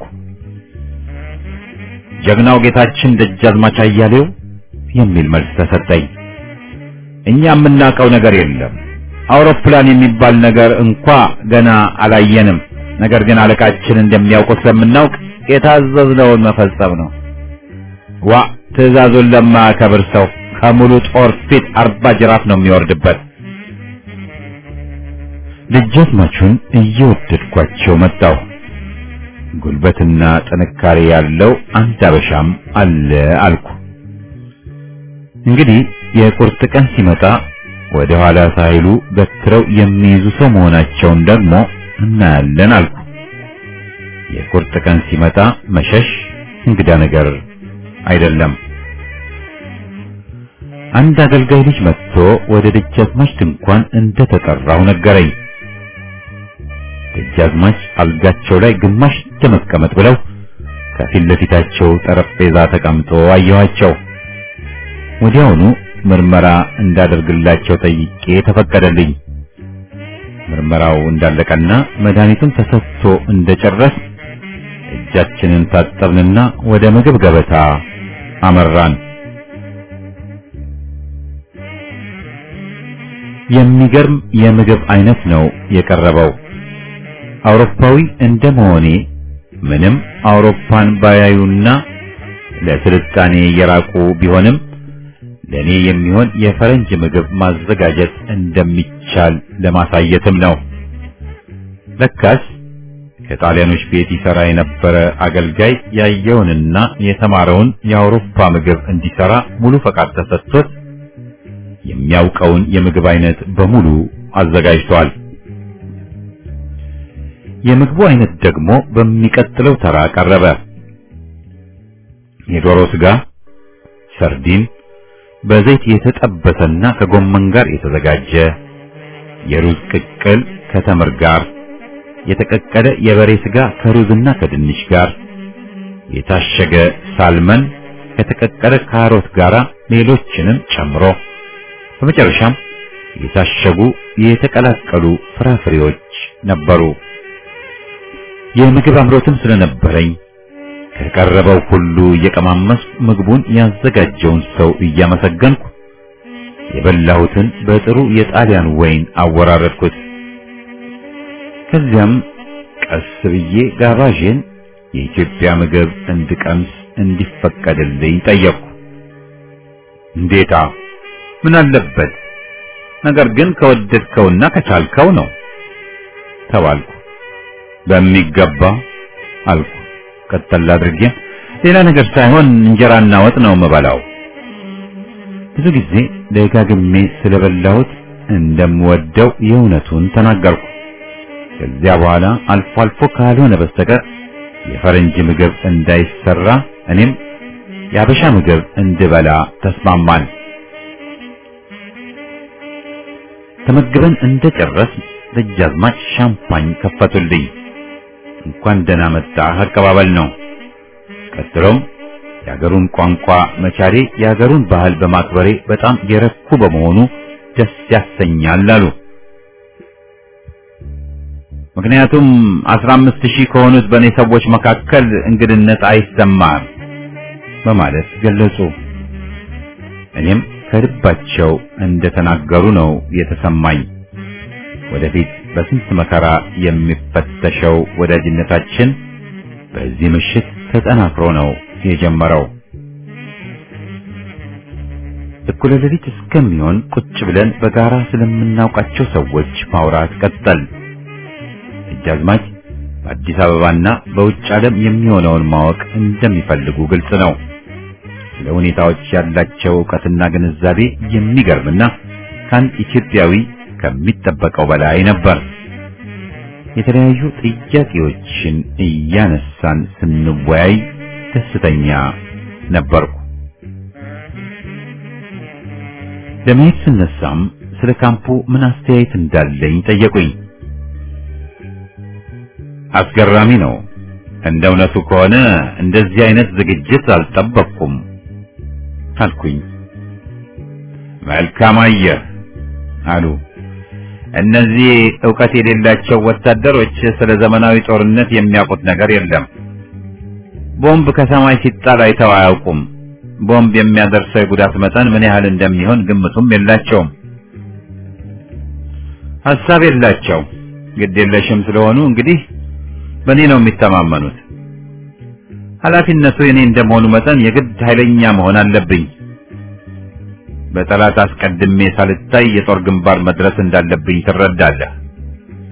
ጀግናው ጌታችን ደጃዝማች አያሌው የሚል መልስ ተሰጠኝ። እኛ የምናውቀው ነገር የለም። አውሮፕላን የሚባል ነገር እንኳ ገና አላየንም። ነገር ግን አለቃችን እንደሚያውቀው ስለምናውቅ የታዘዝነውን መፈጸም ነው። ዋ ትዕዛዙን ለማያከብር ሰው ከሙሉ ጦር ፊት 40 ጅራፍ ነው የሚወርድበት። ደጃዝማቹን እየወደድኳቸው መጣሁ። ጉልበትና ጥንካሬ ያለው አንድ አበሻም አለ አልኩ። እንግዲህ የቁርጥ ቀን ሲመጣ ወደ ኋላ ሳይሉ ገትረው የሚይዙ ሰው መሆናቸውን ደግሞ እናያለን አልኩ። የቁርጥ ቀን ሲመጣ መሸሽ እንግዳ ነገር አይደለም። አንድ አገልጋይ ልጅ መጥቶ ወደ ደጃዝማች ድንኳን እንደተጠራው ነገረኝ። ደጃዝማች አልጋቸው ላይ ግማሽ ለመቀመጥ ብለው ከፊት ለፊታቸው ጠረጴዛ ተቀምጦ አየኋቸው። ወዲያውኑ ምርመራ እንዳደርግላቸው ጠይቄ ተፈቀደልኝ። ምርመራው እንዳለቀና መድኃኒቱን ተሰጥቶ እንደጨረስ እጃችንን ታጠብንና ወደ ምግብ ገበታ አመራን። የሚገርም የምግብ አይነት ነው የቀረበው። አውሮፓዊ እንደመሆኔ ምንም አውሮፓን ባያዩና ለስልጣኔ የራቁ ቢሆንም ለኔ የሚሆን የፈረንጅ ምግብ ማዘጋጀት እንደሚቻል ለማሳየትም ነው። ለካስ ከጣሊያኖች ቤት ይሰራ የነበረ አገልጋይ ያየውንና የተማረውን የአውሮፓ ምግብ እንዲሰራ ሙሉ ፈቃድ ተሰጥቶት የሚያውቀውን የምግብ አይነት በሙሉ አዘጋጅቷል። የምግቡ አይነት ደግሞ በሚቀጥለው ተራ ቀረበ። የዶሮ ስጋ፣ ሰርዲን፣ በዘይት የተጠበሰና ከጎመን ጋር የተዘጋጀ የሩዝ ቅቅል ከተምር ጋር፣ የተቀቀለ የበሬ ስጋ ከሩዝና ከድንች ጋር፣ የታሸገ ሳልመን ከተቀቀለ ካሮት ጋር ሌሎችንም ጨምሮ በመጨረሻም የታሸጉ የተቀላቀሉ ፍራፍሬዎች ነበሩ። የምግብ አምሮትም ስለነበረኝ ከቀረበው ሁሉ እየቀማመስኩ ምግቡን ያዘጋጀውን ሰው እያመሰገንኩ የበላሁትን በጥሩ የጣሊያን ወይን አወራረድኩት። ከዚያም ቀስ ብዬ ጋባዥን የኢትዮጵያ ምግብ እንድቀምስ እንዲፈቀድልኝ ጠየቅኩ። እንዴታ፣ ምን አለበት? ነገር ግን ከወደድከውና ከቻልከው ነው ተባልኩ። በሚገባ አልኩ ቀጠል አድርጌ። ሌላ ነገር ሳይሆን እንጀራና ወጥ ነው የምበላው። ብዙ ጊዜ ደጋግሜ ስለበላሁት እንደምወደው የእውነቱን ተናገርኩ። ከዚያ በኋላ አልፎ አልፎ ካልሆነ በስተቀር የፈረንጅ ምግብ እንዳይሰራ እኔም የአበሻ ምግብ እንድበላ ተስማማን። ተመግበን እንደጨረስ ደጃዝማች ሻምፓኝ ከፈቱልኝ። እንኳን ደህና መጣህ አቀባበል ነው። ቀጥሎም የአገሩን ቋንቋ መቻሌ የአገሩን ባህል በማክበሬ በጣም የረኩ በመሆኑ ደስ ያሰኛል አሉ። ምክንያቱም 15000 ከሆኑት በእኔ ሰዎች መካከል እንግድነት አይሰማም በማለት ገለጹ። እኔም ከልባቸው እንደተናገሩ ነው የተሰማኝ። ወደፊት በስንት መከራ የሚፈተሸው ወዳጅነታችን በዚህ ምሽት ተጠናክሮ ነው የጀመረው። እኩለ ሌሊት እስከሚሆን ቁጭ ብለን በጋራ ስለምናውቃቸው ሰዎች ማውራት ቀጠል። ደጃዝማች በአዲስ አበባና በውጭ ዓለም የሚሆነውን ማወቅ እንደሚፈልጉ ግልጽ ነው። ስለ ሁኔታዎች ያላቸው ዕውቀትና ግንዛቤ የሚገርምና ከአንድ ኢትዮጵያዊ ከሚጠበቀው በላይ ነበር። የተለያዩ ጥያቄዎችን እያነሳን ስንወያይ ደስተኛ ነበርኩ። ለመሄድ ስነሳም ስለ ካምፑ ምን አስተያየት እንዳለኝ ጠየቁኝ። አስገራሚ ነው። እንደ እውነቱ ከሆነ እንደዚህ አይነት ዝግጅት አልጠበቅኩም አልኩኝ። መልካም አየህ አሉ። እነዚህ ዕውቀት የሌላቸው ወታደሮች ስለ ዘመናዊ ጦርነት የሚያውቁት ነገር የለም። ቦምብ ከሰማይ ሲጣል አይተው አያውቁም። ቦምብ የሚያደርሰው የጉዳት መጠን ምን ያህል እንደሚሆን ግምቱም የላቸውም። ሐሳብ የላቸው። ግድ የለሽም ስለሆኑ እንግዲህ በእኔ ነው የሚተማመኑት። ኃላፊነቱ የኔ እንደመሆኑ መጠን የግድ ኃይለኛ መሆን አለብኝ። በጠላት አስቀድሜ ሳልታይ የጦር ግንባር መድረስ እንዳለብኝ ትረዳለህ።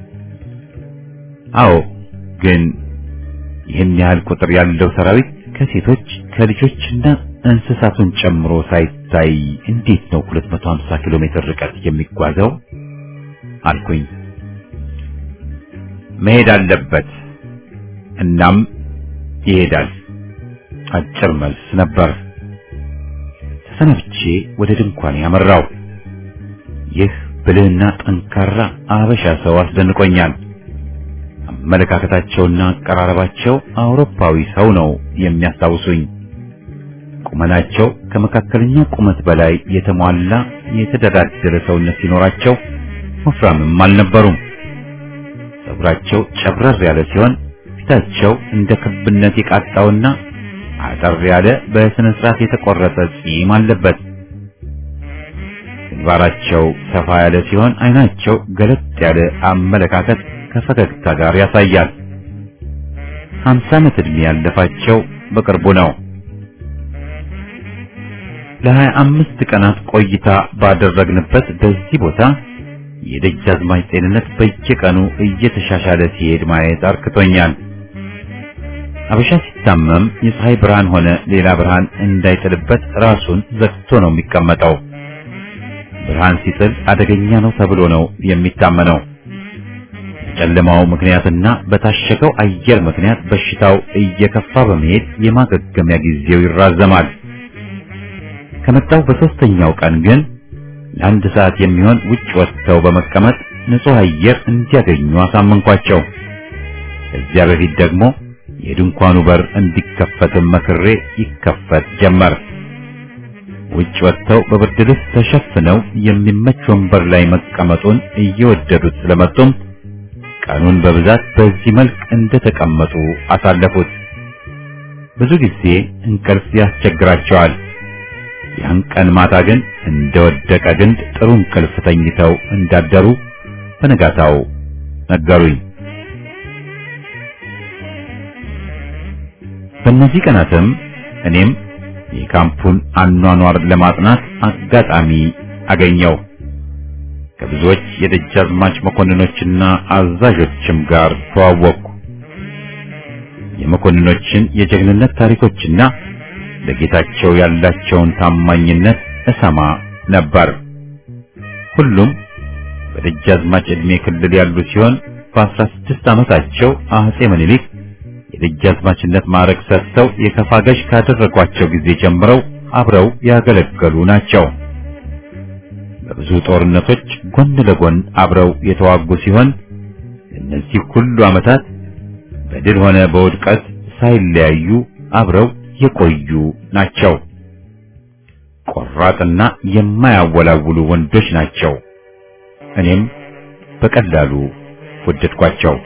አዎ፣ ግን ይህን ያህል ቁጥር ያለው ሰራዊት ከሴቶች ከልጆችና እንስሳቱን ጨምሮ ሳይታይ እንዴት ነው 250 ኪሎ ሜትር ርቀት የሚጓዘው? አልኩኝ። መሄድ አለበት፣ እናም ይሄዳል። አጭር መልስ ነበር። ተሰናብቼ ወደ ድንኳን ያመራው። ይህ ብልህና ጠንካራ አበሻ ሰው አስደንቆኛል። አመለካከታቸውና አቀራረባቸው አውሮፓዊ ሰው ነው የሚያስታውሱኝ። ቁመናቸው ከመካከለኛ ቁመት በላይ የተሟላ የተደራደረ ሰውነት ሲኖራቸው ወፍራምም አልነበሩም። ፀጉራቸው ጨብረር ያለ ሲሆን ፊታቸው እንደ ክብነት የቃጣውና አጠር ያለ በስነ ስርዓት የተቆረጠ ፂም አለበት። ግንባራቸው ሰፋ ያለ ሲሆን አይናቸው ገለጥ ያለ አመለካከት ከፈገግታ ጋር ያሳያል። 50 ዓመት ዕድሜ ያለፋቸው በቅርቡ ነው። ለ25 ቀናት ቆይታ ባደረግንበት በዚህ ቦታ የደጃዝማች ጤንነት በየቀኑ እየተሻሻለ ሲሄድ ማየት አርክቶኛል። አበሻ ሲታመም የፀሐይ ብርሃን ሆነ ሌላ ብርሃን እንዳይጥልበት ራሱን ዘግቶ ነው የሚቀመጠው። ብርሃን ሲጥል አደገኛ ነው ተብሎ ነው የሚታመነው። በጨለማው ምክንያትና በታሸገው አየር ምክንያት በሽታው እየከፋ በመሄድ የማገገሚያ ጊዜው ይራዘማል። ከመጣው በሶስተኛው ቀን ግን ለአንድ ሰዓት የሚሆን ውጭ ወጥተው በመቀመጥ ንጹህ አየር እንዲያገኙ አሳመንኳቸው። ከዚያ በፊት ደግሞ የድንኳኑ በር እንዲከፈት መክሬ ይከፈት ጀመር። ውጭ ወጥተው በብርድ ልብስ ተሸፍነው የሚመች ወንበር ላይ መቀመጡን እየወደዱት ስለመጡም ቀኑን በብዛት በዚህ መልክ እንደተቀመጡ አሳለፉት። ብዙ ጊዜ እንቅልፍ ያስቸግራቸዋል። ያን ቀን ማታ ግን እንደወደቀ ግንድ ጥሩ እንቅልፍ ተኝተው እንዳደሩ በነጋታው ነገሩኝ። በእነዚህ ቀናትም እኔም የካምፑን አኗኗር ለማጥናት አጋጣሚ አገኘው። ከብዙዎች የደጃዝማች መኮንኖችና አዛዦችም ጋር ተዋወቅኩ። የመኮንኖችን የጀግንነት ታሪኮችና ለጌታቸው ያላቸውን ታማኝነት እሰማ ነበር። ሁሉም በደጃዝማች ዕድሜ ክልል ያሉ ሲሆን በ16 ዓመታቸው አጼ ምኒልክ የደጃዝማችነት ማዕረግ ሰጥተው የከፋ ገዥ ካደረጓቸው ጊዜ ጀምረው አብረው ያገለገሉ ናቸው። በብዙ ጦርነቶች ጎን ለጎን አብረው የተዋጉ ሲሆን እነዚህ ሁሉ ዓመታት በድል ሆነ በውድቀት ሳይለያዩ አብረው የቆዩ ናቸው። ቆራጥና የማያወላውሉ ወንዶች ናቸው። እኔም በቀላሉ ወደድኳቸው።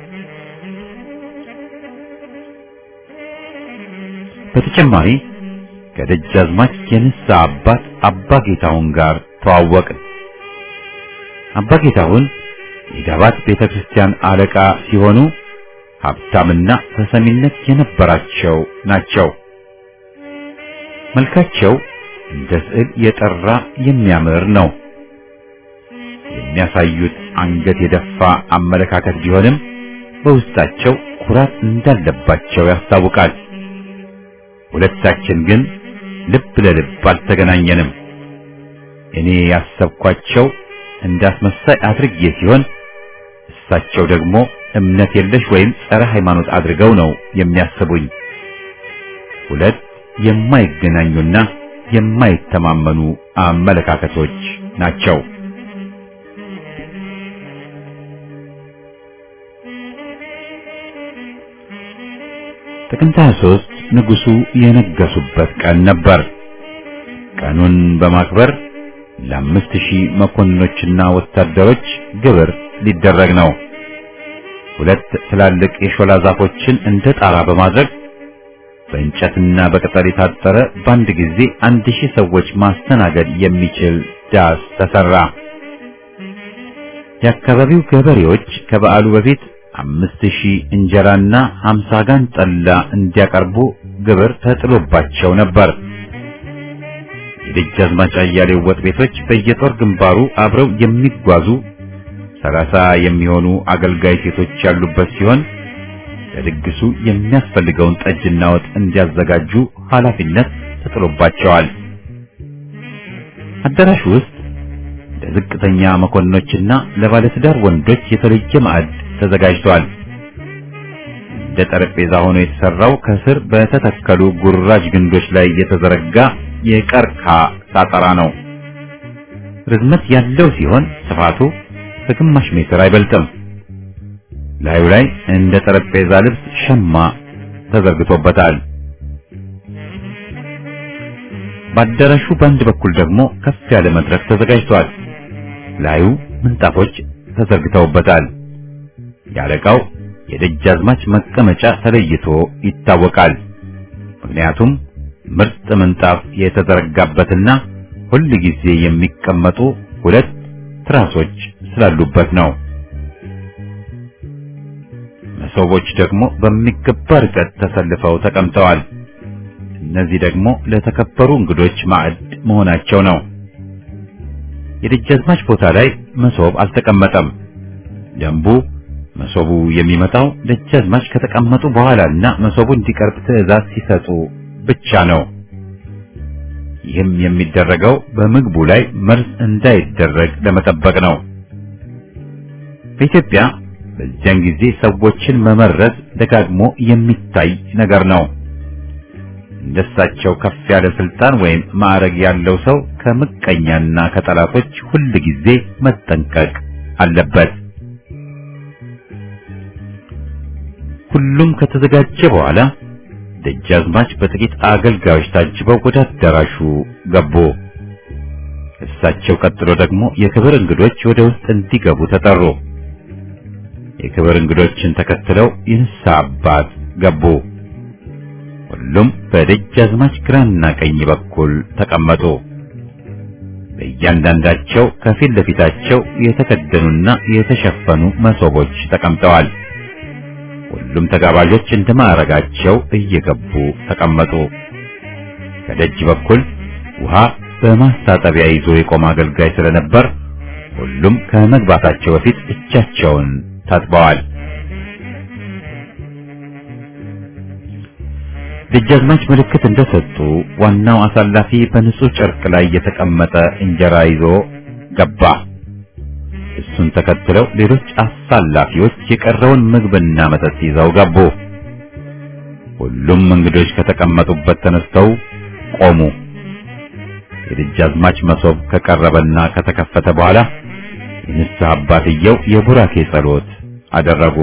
በተጨማሪ ከደጃዝማች የንሳ አባት አባ ጌታሁን ጋር ተዋወቅን። አባ ጌታሁን የዳባት ቤተክርስቲያን አለቃ ሲሆኑ ሀብታምና ተሰሚነት የነበራቸው ናቸው። መልካቸው እንደ ስዕል የጠራ የሚያምር ነው። የሚያሳዩት አንገት የደፋ አመለካከት ቢሆንም በውስጣቸው ኩራት እንዳለባቸው ያስታውቃል። ሁለታችን ግን ልብ ለልብ አልተገናኘንም። እኔ ያሰብኳቸው እንዳስመሳይ አድርጌ ሲሆን እሳቸው ደግሞ እምነት የለሽ ወይም ጸረ ሃይማኖት አድርገው ነው የሚያስቡኝ። ሁለት የማይገናኙና የማይተማመኑ አመለካከቶች ናቸው። ጥቅምት 23 ንጉሱ የነገሱበት ቀን ነበር። ቀኑን በማክበር ለ5000 መኮንኖችና ወታደሮች ግብር ሊደረግ ነው። ሁለት ትላልቅ የሾላ ዛፎችን እንደ ጣራ በማድረግ በእንጨትና በቅጠል የታጠረ በአንድ ጊዜ 1000 ሰዎች ማስተናገድ የሚችል ዳስ ተሰራ። የአካባቢው ገበሬዎች ከበዓሉ በፊት 5000 እንጀራና 50 ጋን ጠላ እንዲያቀርቡ ግብር ተጥሎባቸው ነበር። የደጃዝማች አያሌው ወጥ ቤቶች በየጦር ግንባሩ አብረው የሚጓዙ 30 የሚሆኑ አገልጋይ ሴቶች ያሉበት ሲሆን ለድግሱ የሚያስፈልገውን ጠጅና ወጥ እንዲያዘጋጁ ኃላፊነት ተጥሎባቸዋል። አዳራሹ ውስጥ ለዝቅተኛ መኮንኖችና ለባለትዳር ወንዶች የተለየ ማዕድ ተዘጋጅቷል። እንደ ጠረጴዛ ሆኖ የተሰራው ከስር በተተከሉ ጉራጅ ግንዶች ላይ የተዘረጋ የቀርከሃ ሳጠራ ነው። ርዝመት ያለው ሲሆን ስፋቱ ከግማሽ ሜትር አይበልጥም። ላዩ ላይ እንደ ጠረጴዛ ልብስ ሸማ ተዘርግቶበታል። በአዳራሹ በአንድ በኩል ደግሞ ከፍ ያለ መድረክ ተዘጋጅቷል። ላዩ ምንጣፎች ተዘርግተውበታል። ያለቃው የደጃዝማች መቀመጫ ተለይቶ ይታወቃል። ምክንያቱም ምርጥ ምንጣፍ የተዘረጋበትና ሁል ጊዜ የሚቀመጡ 2 ትራሶች ስላሉበት ነው። መሶቦች ደግሞ በሚገባ ርቀት ተሰልፈው ተቀምጠዋል። እነዚህ ደግሞ ለተከበሩ እንግዶች ማዕድ መሆናቸው ነው። የደጃዝማች ቦታ ላይ መሶብ አልተቀመጠም። ደንቡ መሶቡ የሚመጣው ደጃዝማች ከተቀመጡ በኋላና መሶቡ እንዲቀርብ ትዕዛዝ ሲሰጡ ብቻ ነው። ይህም የሚደረገው በምግቡ ላይ መርዝ እንዳይደረግ ለመጠበቅ ነው። በኢትዮጵያ በዚያን ጊዜ ሰዎችን መመረዝ ደጋግሞ የሚታይ ነገር ነው። እንደሳቸው ከፍ ያለ ስልጣን ወይም ማዕረግ ያለው ሰው ከምቀኛና ከጠላቶች ሁል ጊዜ መጠንቀቅ አለበት። ሁሉም ከተዘጋጀ በኋላ ደጃዝማች በጥቂት አገልጋዮች ታጅበው ወደ አዳራሹ ገቡ። እሳቸው ቀጥሎ ደግሞ የክብር እንግዶች ወደ ውስጥ እንዲገቡ ተጠሩ። የክብር እንግዶችን ተከትለው የንስሐ አባት ገቡ። ሁሉም በደጃዝማች ግራና ቀኝ በኩል ተቀመጡ። በእያንዳንዳቸው ከፊት ለፊታቸው የተከደኑና የተሸፈኑ መሶቦች ተቀምጠዋል። ሁሉም ተጋባዦች እንደማዕረጋቸው እየገቡ ተቀመጡ። ከደጅ በኩል ውሃ በማስታጠቢያ ይዞ የቆመ አገልጋይ ስለነበር ሁሉም ከመግባታቸው በፊት እጃቸውን ታጥበዋል። ደጃዝማች ምልክት እንደሰጡ ዋናው አሳላፊ በንጹህ ጨርቅ ላይ የተቀመጠ እንጀራ ይዞ ገባ። እሱን ተከትለው ሌሎች አሳላፊዎች የቀረውን ምግብና መጠጥ ይዘው ገቡ። ሁሉም እንግዶች ከተቀመጡበት ተነስተው ቆሙ። የደጃዝማች መሶብ ከቀረበና ከተከፈተ በኋላ የንስሐ አባትየው የቡራኬ ጸሎት አደረጉ።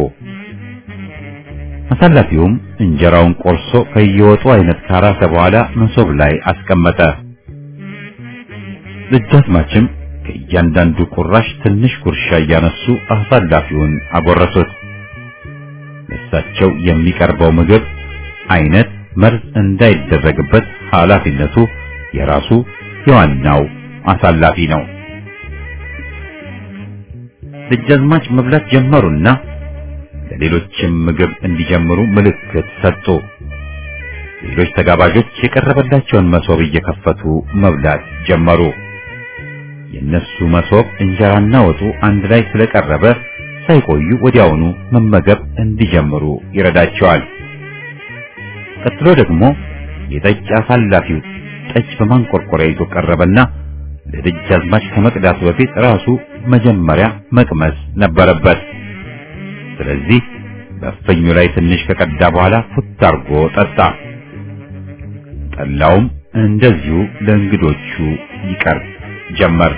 አሳላፊውም እንጀራውን ቆርሶ ከየወጡ አይነት ካራሰ በኋላ መሶብ ላይ አስቀመጠ። ደጃዝማችም ከእያንዳንዱ ቁራሽ ትንሽ ጉርሻ እያነሱ አሳላፊውን አጎረሱት። ለእሳቸው የሚቀርበው ምግብ አይነት መርዝ እንዳይደረግበት ኃላፊነቱ የራሱ የዋናው አሳላፊ ነው። ደጃዝማች መብላት ጀመሩና ለሌሎችም ምግብ እንዲጀምሩ ምልክት ሰጡ። ሌሎች ተጋባዦች የቀረበላቸውን መሶብ እየከፈቱ መብላት ጀመሩ። የነሱ መሶብ እንጀራና ወጡ አንድ ላይ ስለቀረበ ሳይቆዩ ወዲያውኑ መመገብ እንዲጀምሩ ይረዳቸዋል። ቀጥሎ ደግሞ የጠጅ አሳላፊው ጠጅ በማንቆርቆሪያ ይዞ ቀረበና ለደጃዝማች ከመቅዳቱ በፊት ራሱ መጀመሪያ መቅመስ ነበረበት። ስለዚህ በእፍኙ ላይ ትንሽ ከቀዳ በኋላ ፉት አርጎ ጠጣ። ጠላውም እንደዚሁ ለእንግዶቹ ይቀርብ ጀመር።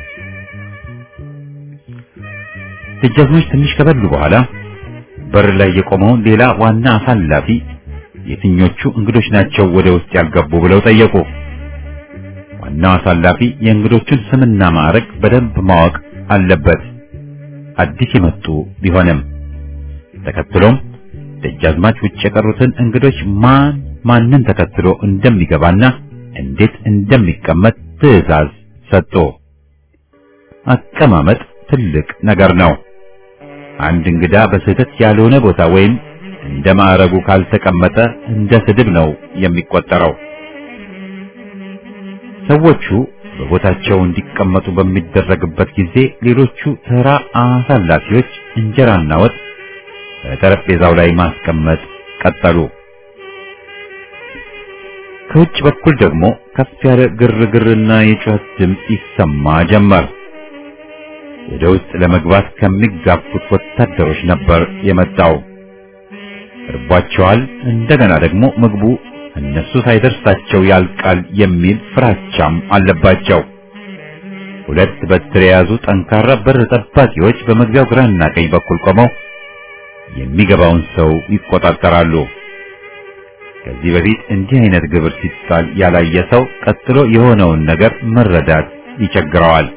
ደጃዝማች ትንሽ ከበሉ በኋላ በር ላይ የቆመውን ሌላ ዋና አሳላፊ የትኞቹ እንግዶች ናቸው ወደ ውስጥ ያልገቡ ብለው ጠየቁ። ዋናው አሳላፊ የእንግዶቹን ስምና ማዕረግ በደንብ ማወቅ አለበት፣ አዲስ የመጡ ቢሆንም። ተከትሎም ደጃዝማች ውጭ የቀሩትን እንግዶች ማንን ተከትሎ እንደሚገባና እንዴት እንደሚቀመጥ ትዕዛዝ ሰጡ። አቀማመጥ ትልቅ ነገር ነው። አንድ እንግዳ በስህተት ያልሆነ ቦታ ወይም እንደ ማዕረጉ ካልተቀመጠ እንደ ስድብ ነው የሚቆጠረው። ሰዎቹ በቦታቸው እንዲቀመጡ በሚደረግበት ጊዜ ሌሎቹ ተራ አሳላፊዎች እንጀራና ወጥ በጠረጴዛው ላይ ማስቀመጥ ቀጠሉ። ከውጭ በኩል ደግሞ ከፍ ያለ ግርግርና የጩኸት ድምፅ ይሰማ ጀመር። ወደ ውስጥ ለመግባት ከሚጋፉት ወታደሮች ነበር የመጣው። እርቧቸዋል። እንደገና ደግሞ ምግቡ እነሱ ሳይደርሳቸው ያልቃል የሚል ፍራቻም አለባቸው። ሁለት በትር የያዙ ጠንካራ በር ጠባቂዎች በመግቢያው ግራና ቀኝ በኩል ቆመው የሚገባውን ሰው ይቆጣጠራሉ። ከዚህ በፊት እንዲህ አይነት ግብር ሲጣል ያላየ ሰው ቀጥሎ የሆነውን ነገር መረዳት ይቸግረዋል።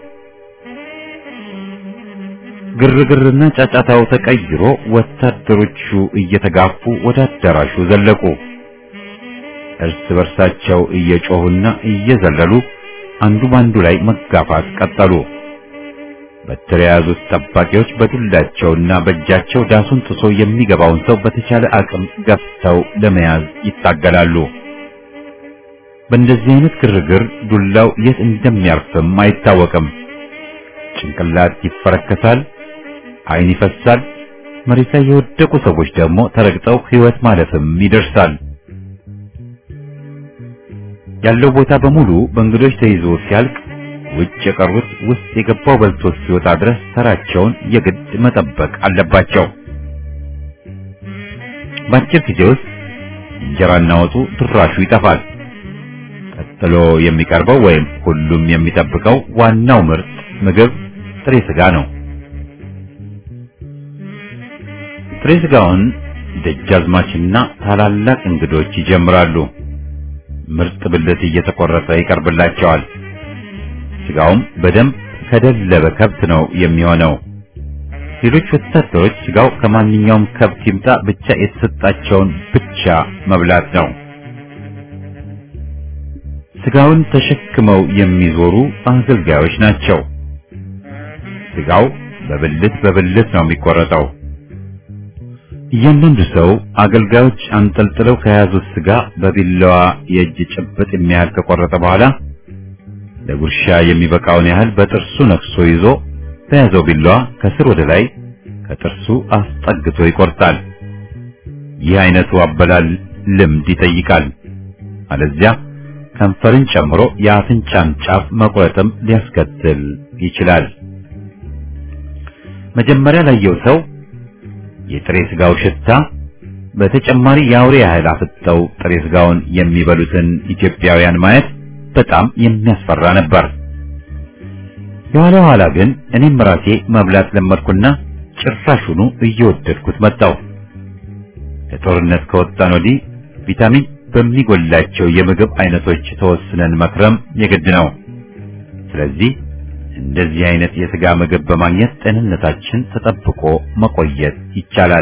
ግርግርና ጫጫታው ተቀይሮ ወታደሮቹ እየተጋፉ ወደ አዳራሹ ዘለቁ። እርስ በርሳቸው እየጮሁና እየዘለሉ አንዱ ባንዱ ላይ መጋፋት ቀጠሉ። በትር የያዙት ጠባቂዎች በዱላቸውና በእጃቸው ዳሱን ጥሶ የሚገባውን ሰው በተቻለ አቅም ገፍተው ለመያዝ ይታገላሉ። በእንደዚህ አይነት ግርግር ዱላው የት እንደሚያርፍም አይታወቅም። ጭንቅላት ይፈረከሳል፣ ዓይን ይፈሳል። መሬት ላይ የወደቁ ሰዎች ደግሞ ተረግጠው ሕይወት ማለፍም ይደርሳል። ያለው ቦታ በሙሉ በእንግዶች ተይዞ ሲያልቅ ውጭ የቀሩት ውስጥ የገባው በልቶ ሲወጣ ድረስ ተራቸውን የግድ መጠበቅ አለባቸው። በአጭር ጊዜ ውስጥ እንጀራና ወጡ ድራሹ ይጠፋል። ቀጥሎ የሚቀርበው ወይም ሁሉም የሚጠብቀው ዋናው ምርጥ ምግብ ጥሬ ስጋ ነው። ጥሬ ስጋውን ደጃዝማችና ታላላቅ እንግዶች ይጀምራሉ። ምርጥ ብልት እየተቆረጠ ይቀርብላቸዋል። ስጋውም በደንብ ከደለበ ከብት ነው የሚሆነው። ሌሎች ወታደሮች ስጋው ከማንኛውም ከብት ይምጣ ብቻ የተሰጣቸውን ብቻ መብላት ነው። ስጋውን ተሸክመው የሚዞሩ አገልጋዮች ናቸው። ስጋው በብልት በብልት ነው የሚቆረጠው። እያንዳንዱ ሰው አገልጋዮች አንጠልጥለው ከያዙት ስጋ በቢላዋ የእጅ ጭብጥ የሚያህል ከቆረጠ በኋላ ለጉርሻ የሚበቃውን ያህል በጥርሱ ነክሶ ይዞ በያዘው ቢላዋ ከስር ወደ ላይ ከጥርሱ አስጠግቶ ይቆርጣል። ይህ አይነቱ አበላል ልምድ ይጠይቃል። አለዚያ ከንፈርን ጨምሮ የአፍንጫን ጫፍ መቁረጥም ሊያስከትል ይችላል። መጀመሪያ ላየው ሰው የጥሬ ስጋው ሽታ በተጨማሪ የአውሬ ያህል አፍጠው ጥሬ ስጋውን የሚበሉትን ኢትዮጵያውያን ማየት በጣም የሚያስፈራ ነበር። የኋላ ኋላ ግን እኔም ራሴ መብላት ለመድኩና ጭራሹኑ እየወደድኩት መጣሁ። ለጦርነት ከወጣን ወዲህ ቪታሚን በሚጎላቸው የምግብ አይነቶች ተወስነን መክረም የግድ ነው። ስለዚህ እንደዚህ አይነት የስጋ ምግብ በማግኘት ጤንነታችን ተጠብቆ መቆየት ይቻላል።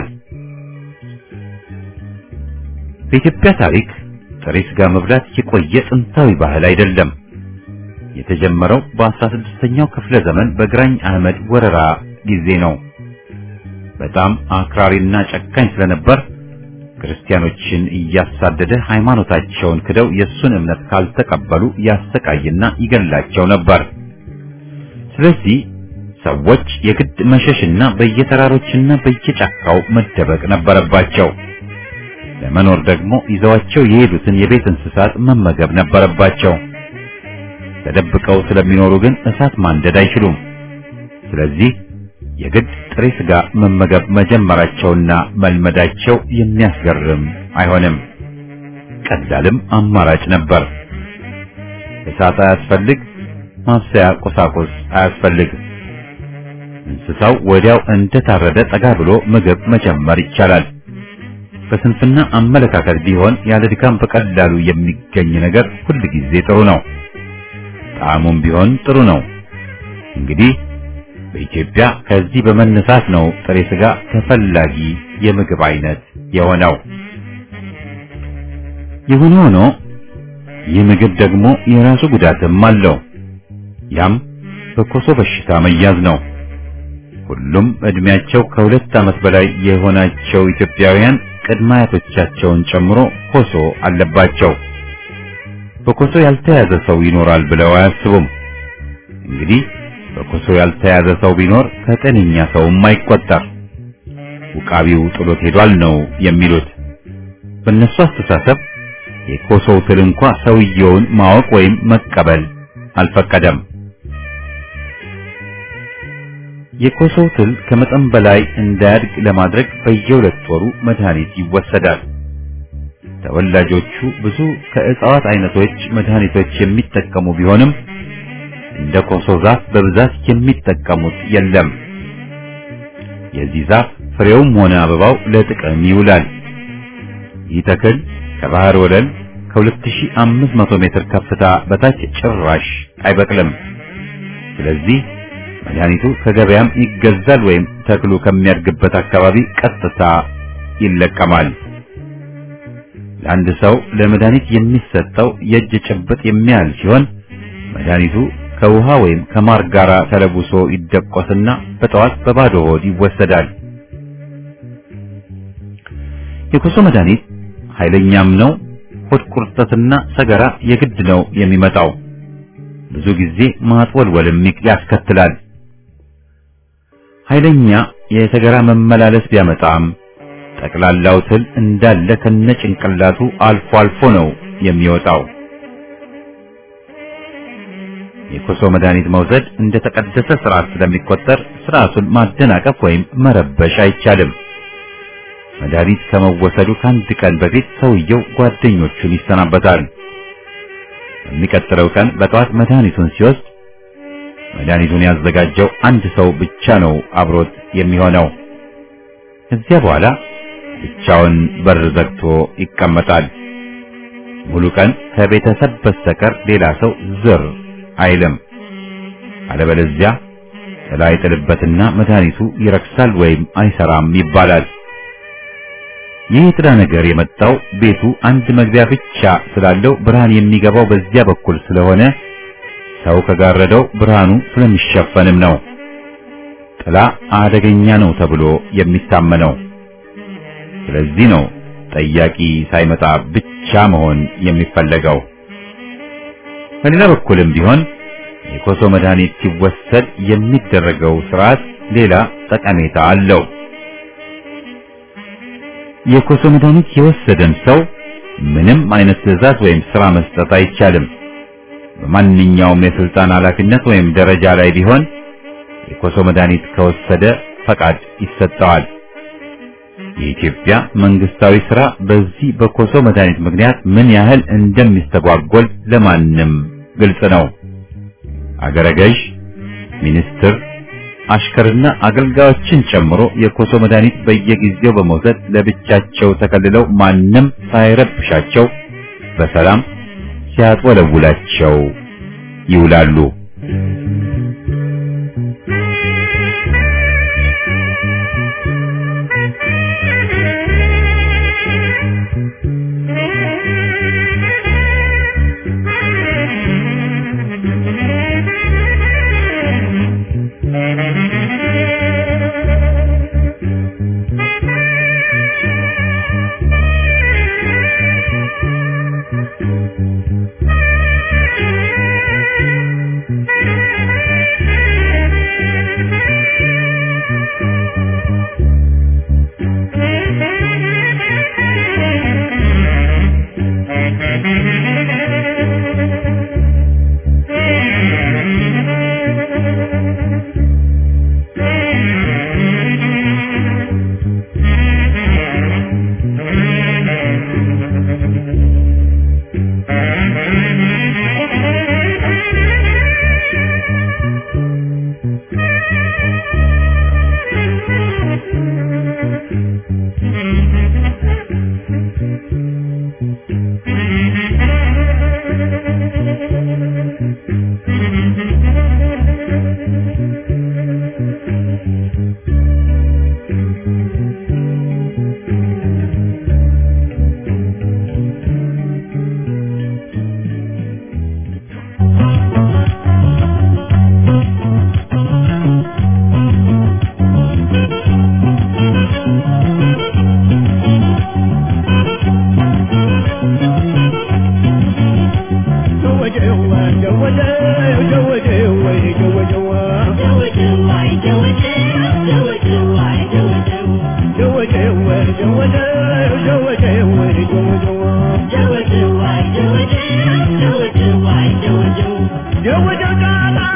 በኢትዮጵያ ታሪክ ጥሬ ስጋ መብላት የቆየ ጥንታዊ ባህል አይደለም። የተጀመረው በ16ኛው ክፍለ ዘመን በግራኝ አህመድ ወረራ ጊዜ ነው። በጣም አክራሪና ጨካኝ ስለነበር ክርስቲያኖችን እያሳደደ ሃይማኖታቸውን ክደው የሱን እምነት ካልተቀበሉ ያሰቃይና ይገላቸው ነበር። ስለዚህ ሰዎች የግድ መሸሽና በየተራሮችና በየጫካው መደበቅ ነበረባቸው። ለመኖር ደግሞ ይዘዋቸው የሄዱትን የቤት እንስሳት መመገብ ነበረባቸው። ተደብቀው ስለሚኖሩ ግን እሳት ማንደድ አይችሉም። ስለዚህ የግድ ጥሬ ስጋ መመገብ መጀመራቸውና መልመዳቸው የሚያስገርም አይሆንም። ቀላልም አማራጭ ነበር። እሳት አያስፈልግ፣ ማብሰያ ቁሳቁስ አያስፈልግ። እንስሳው ወዲያው እንደታረደ ጠጋ ብሎ ምግብ መጀመር ይቻላል። በስንፍና አመለካከት ቢሆን ያለ ድካም በቀላሉ የሚገኝ ነገር ሁሉ ጊዜ ጥሩ ነው። ጣዕሙም ቢሆን ጥሩ ነው። እንግዲህ በኢትዮጵያ ከዚህ በመነሳት ነው ጥሬ ስጋ ተፈላጊ የምግብ አይነት የሆነው። ይሁን ሆኖ ይህ ምግብ ደግሞ የራሱ ጉዳትም አለው። ያም በኮሶ በሽታ መያዝ ነው። ሁሉም እድሜያቸው ከ2 ዓመት በላይ የሆናቸው ኢትዮጵያውያን ቅድመ አያቶቻቸውን ጨምሮ ኮሶ አለባቸው። በኮሶ ያልተያዘ ሰው ይኖራል ብለው አያስቡም። እንግዲህ በኮሶ ያልተያዘ ሰው ቢኖር ከጤነኛ ሰውም አይቆጠር፣ ውቃቢው ጥሎት ሄዷል ነው የሚሉት። በእነሱ አስተሳሰብ የኮሶው ትል እንኳ ሰውየውን ማወቅ ወይም መቀበል አልፈቀደም። የኮሶው ትል ከመጠን በላይ እንዳያድግ ለማድረግ በየሁለት ወሩ መድኃኒት ይወሰዳል። ተወላጆቹ ብዙ ከእጽዋት አይነቶች መድኃኒቶች የሚጠቀሙ ቢሆንም እንደ ኮሶ ዛፍ በብዛት የሚጠቀሙት የለም። የዚህ ዛፍ ፍሬውም ሆነ አበባው ለጥቅም ይውላል። ይህ ተክል ከባህር ወለል ከ2500 ሜትር ከፍታ በታች ጭራሽ አይበቅልም። ስለዚህ መድኃኒቱ ከገበያም ይገዛል ወይም ተክሉ ከሚያድግበት አካባቢ ቀጥታ ይለቀማል። ለአንድ ሰው ለመድኃኒት የሚሰጠው የእጅ ጭብጥ የሚያህል ሲሆን መድኃኒቱ ከውሃ ወይም ከማር ጋር ተለውሶ ይደቆስና በጠዋት በባዶ ሆድ ይወሰዳል። የኮሶ መድኃኒት ኃይለኛም ነው። ሆድ ቁርጠትና ሰገራ የግድ ነው የሚመጣው። ብዙ ጊዜ ማጥወልወልም ያስከትላል። ኃይለኛ የሰገራ መመላለስ ቢያመጣም ጠቅላላው ትል እንዳለ ከነጭንቅላቱ አልፎ አልፎ ነው የሚወጣው። የኮሶ መድኃኒት መውሰድ እንደ ተቀደሰ ሥርዓት ስለሚቆጠር ሥርዓቱን ማደናቀፍ ወይም መረበሽ አይቻልም። መድኃኒት ከመወሰዱ ከአንድ ቀን በፊት ሰውየው ጓደኞቹን ይሰናበታል። የሚቀጥለው ቀን በጠዋት መድኃኒቱን ሲወስድ መድኃኒቱን ያዘጋጀው አንድ ሰው ብቻ ነው አብሮት የሚሆነው። ከዚያ በኋላ ብቻውን በር ዘግቶ ይቀመጣል። ሙሉ ቀን ከቤተሰብ በስተቀር ሌላ ሰው ዝር አይልም። አለበለዚያ ጥላ ይጥልበትና መድኃኒቱ ይረክሳል ወይም አይሰራም ይባላል። ይህ ጥላ ነገር የመጣው ቤቱ አንድ መግቢያ ብቻ ስላለው ብርሃን የሚገባው በዚያ በኩል ስለሆነ ሰው ከጋረደው ብርሃኑ ስለሚሸፈንም ነው። ጥላ አደገኛ ነው ተብሎ የሚታመነው። ስለዚህ ነው ጠያቂ ሳይመጣ ብቻ መሆን የሚፈለገው። በሌላ በኩልም ቢሆን የኮሶ መድኃኒት ሲወሰድ የሚደረገው ሥርዓት ሌላ ጠቀሜታ አለው። የኮሶ መድኃኒት የወሰደን ሰው ምንም አይነት ትዕዛዝ ወይም ሥራ መስጠት አይቻልም። በማንኛውም የስልጣን ኃላፊነት ወይም ደረጃ ላይ ቢሆን የኮሶ መድኃኒት ከወሰደ ፈቃድ ይሰጠዋል። የኢትዮጵያ መንግስታዊ ሥራ በዚህ በኮሶ መድኃኒት ምክንያት ምን ያህል እንደሚስተጓጎል ለማንም ግልጽ ነው። አገረ ገዥ፣ ሚኒስትር፣ አሽከርና አገልጋዮችን ጨምሮ የኮሶ መድኃኒት በየጊዜው በመውሰድ ለብቻቸው ተከልለው ማንም ሳይረብሻቸው በሰላም ሲያጥወለውላቸው ይውላሉ።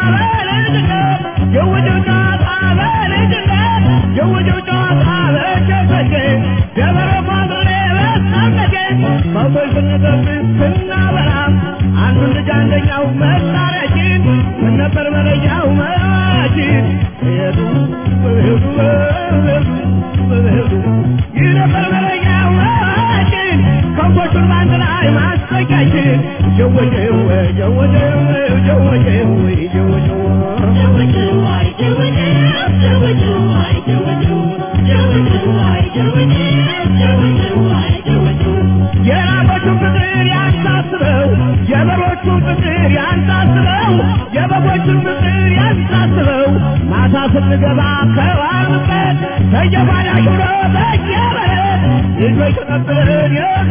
It's like a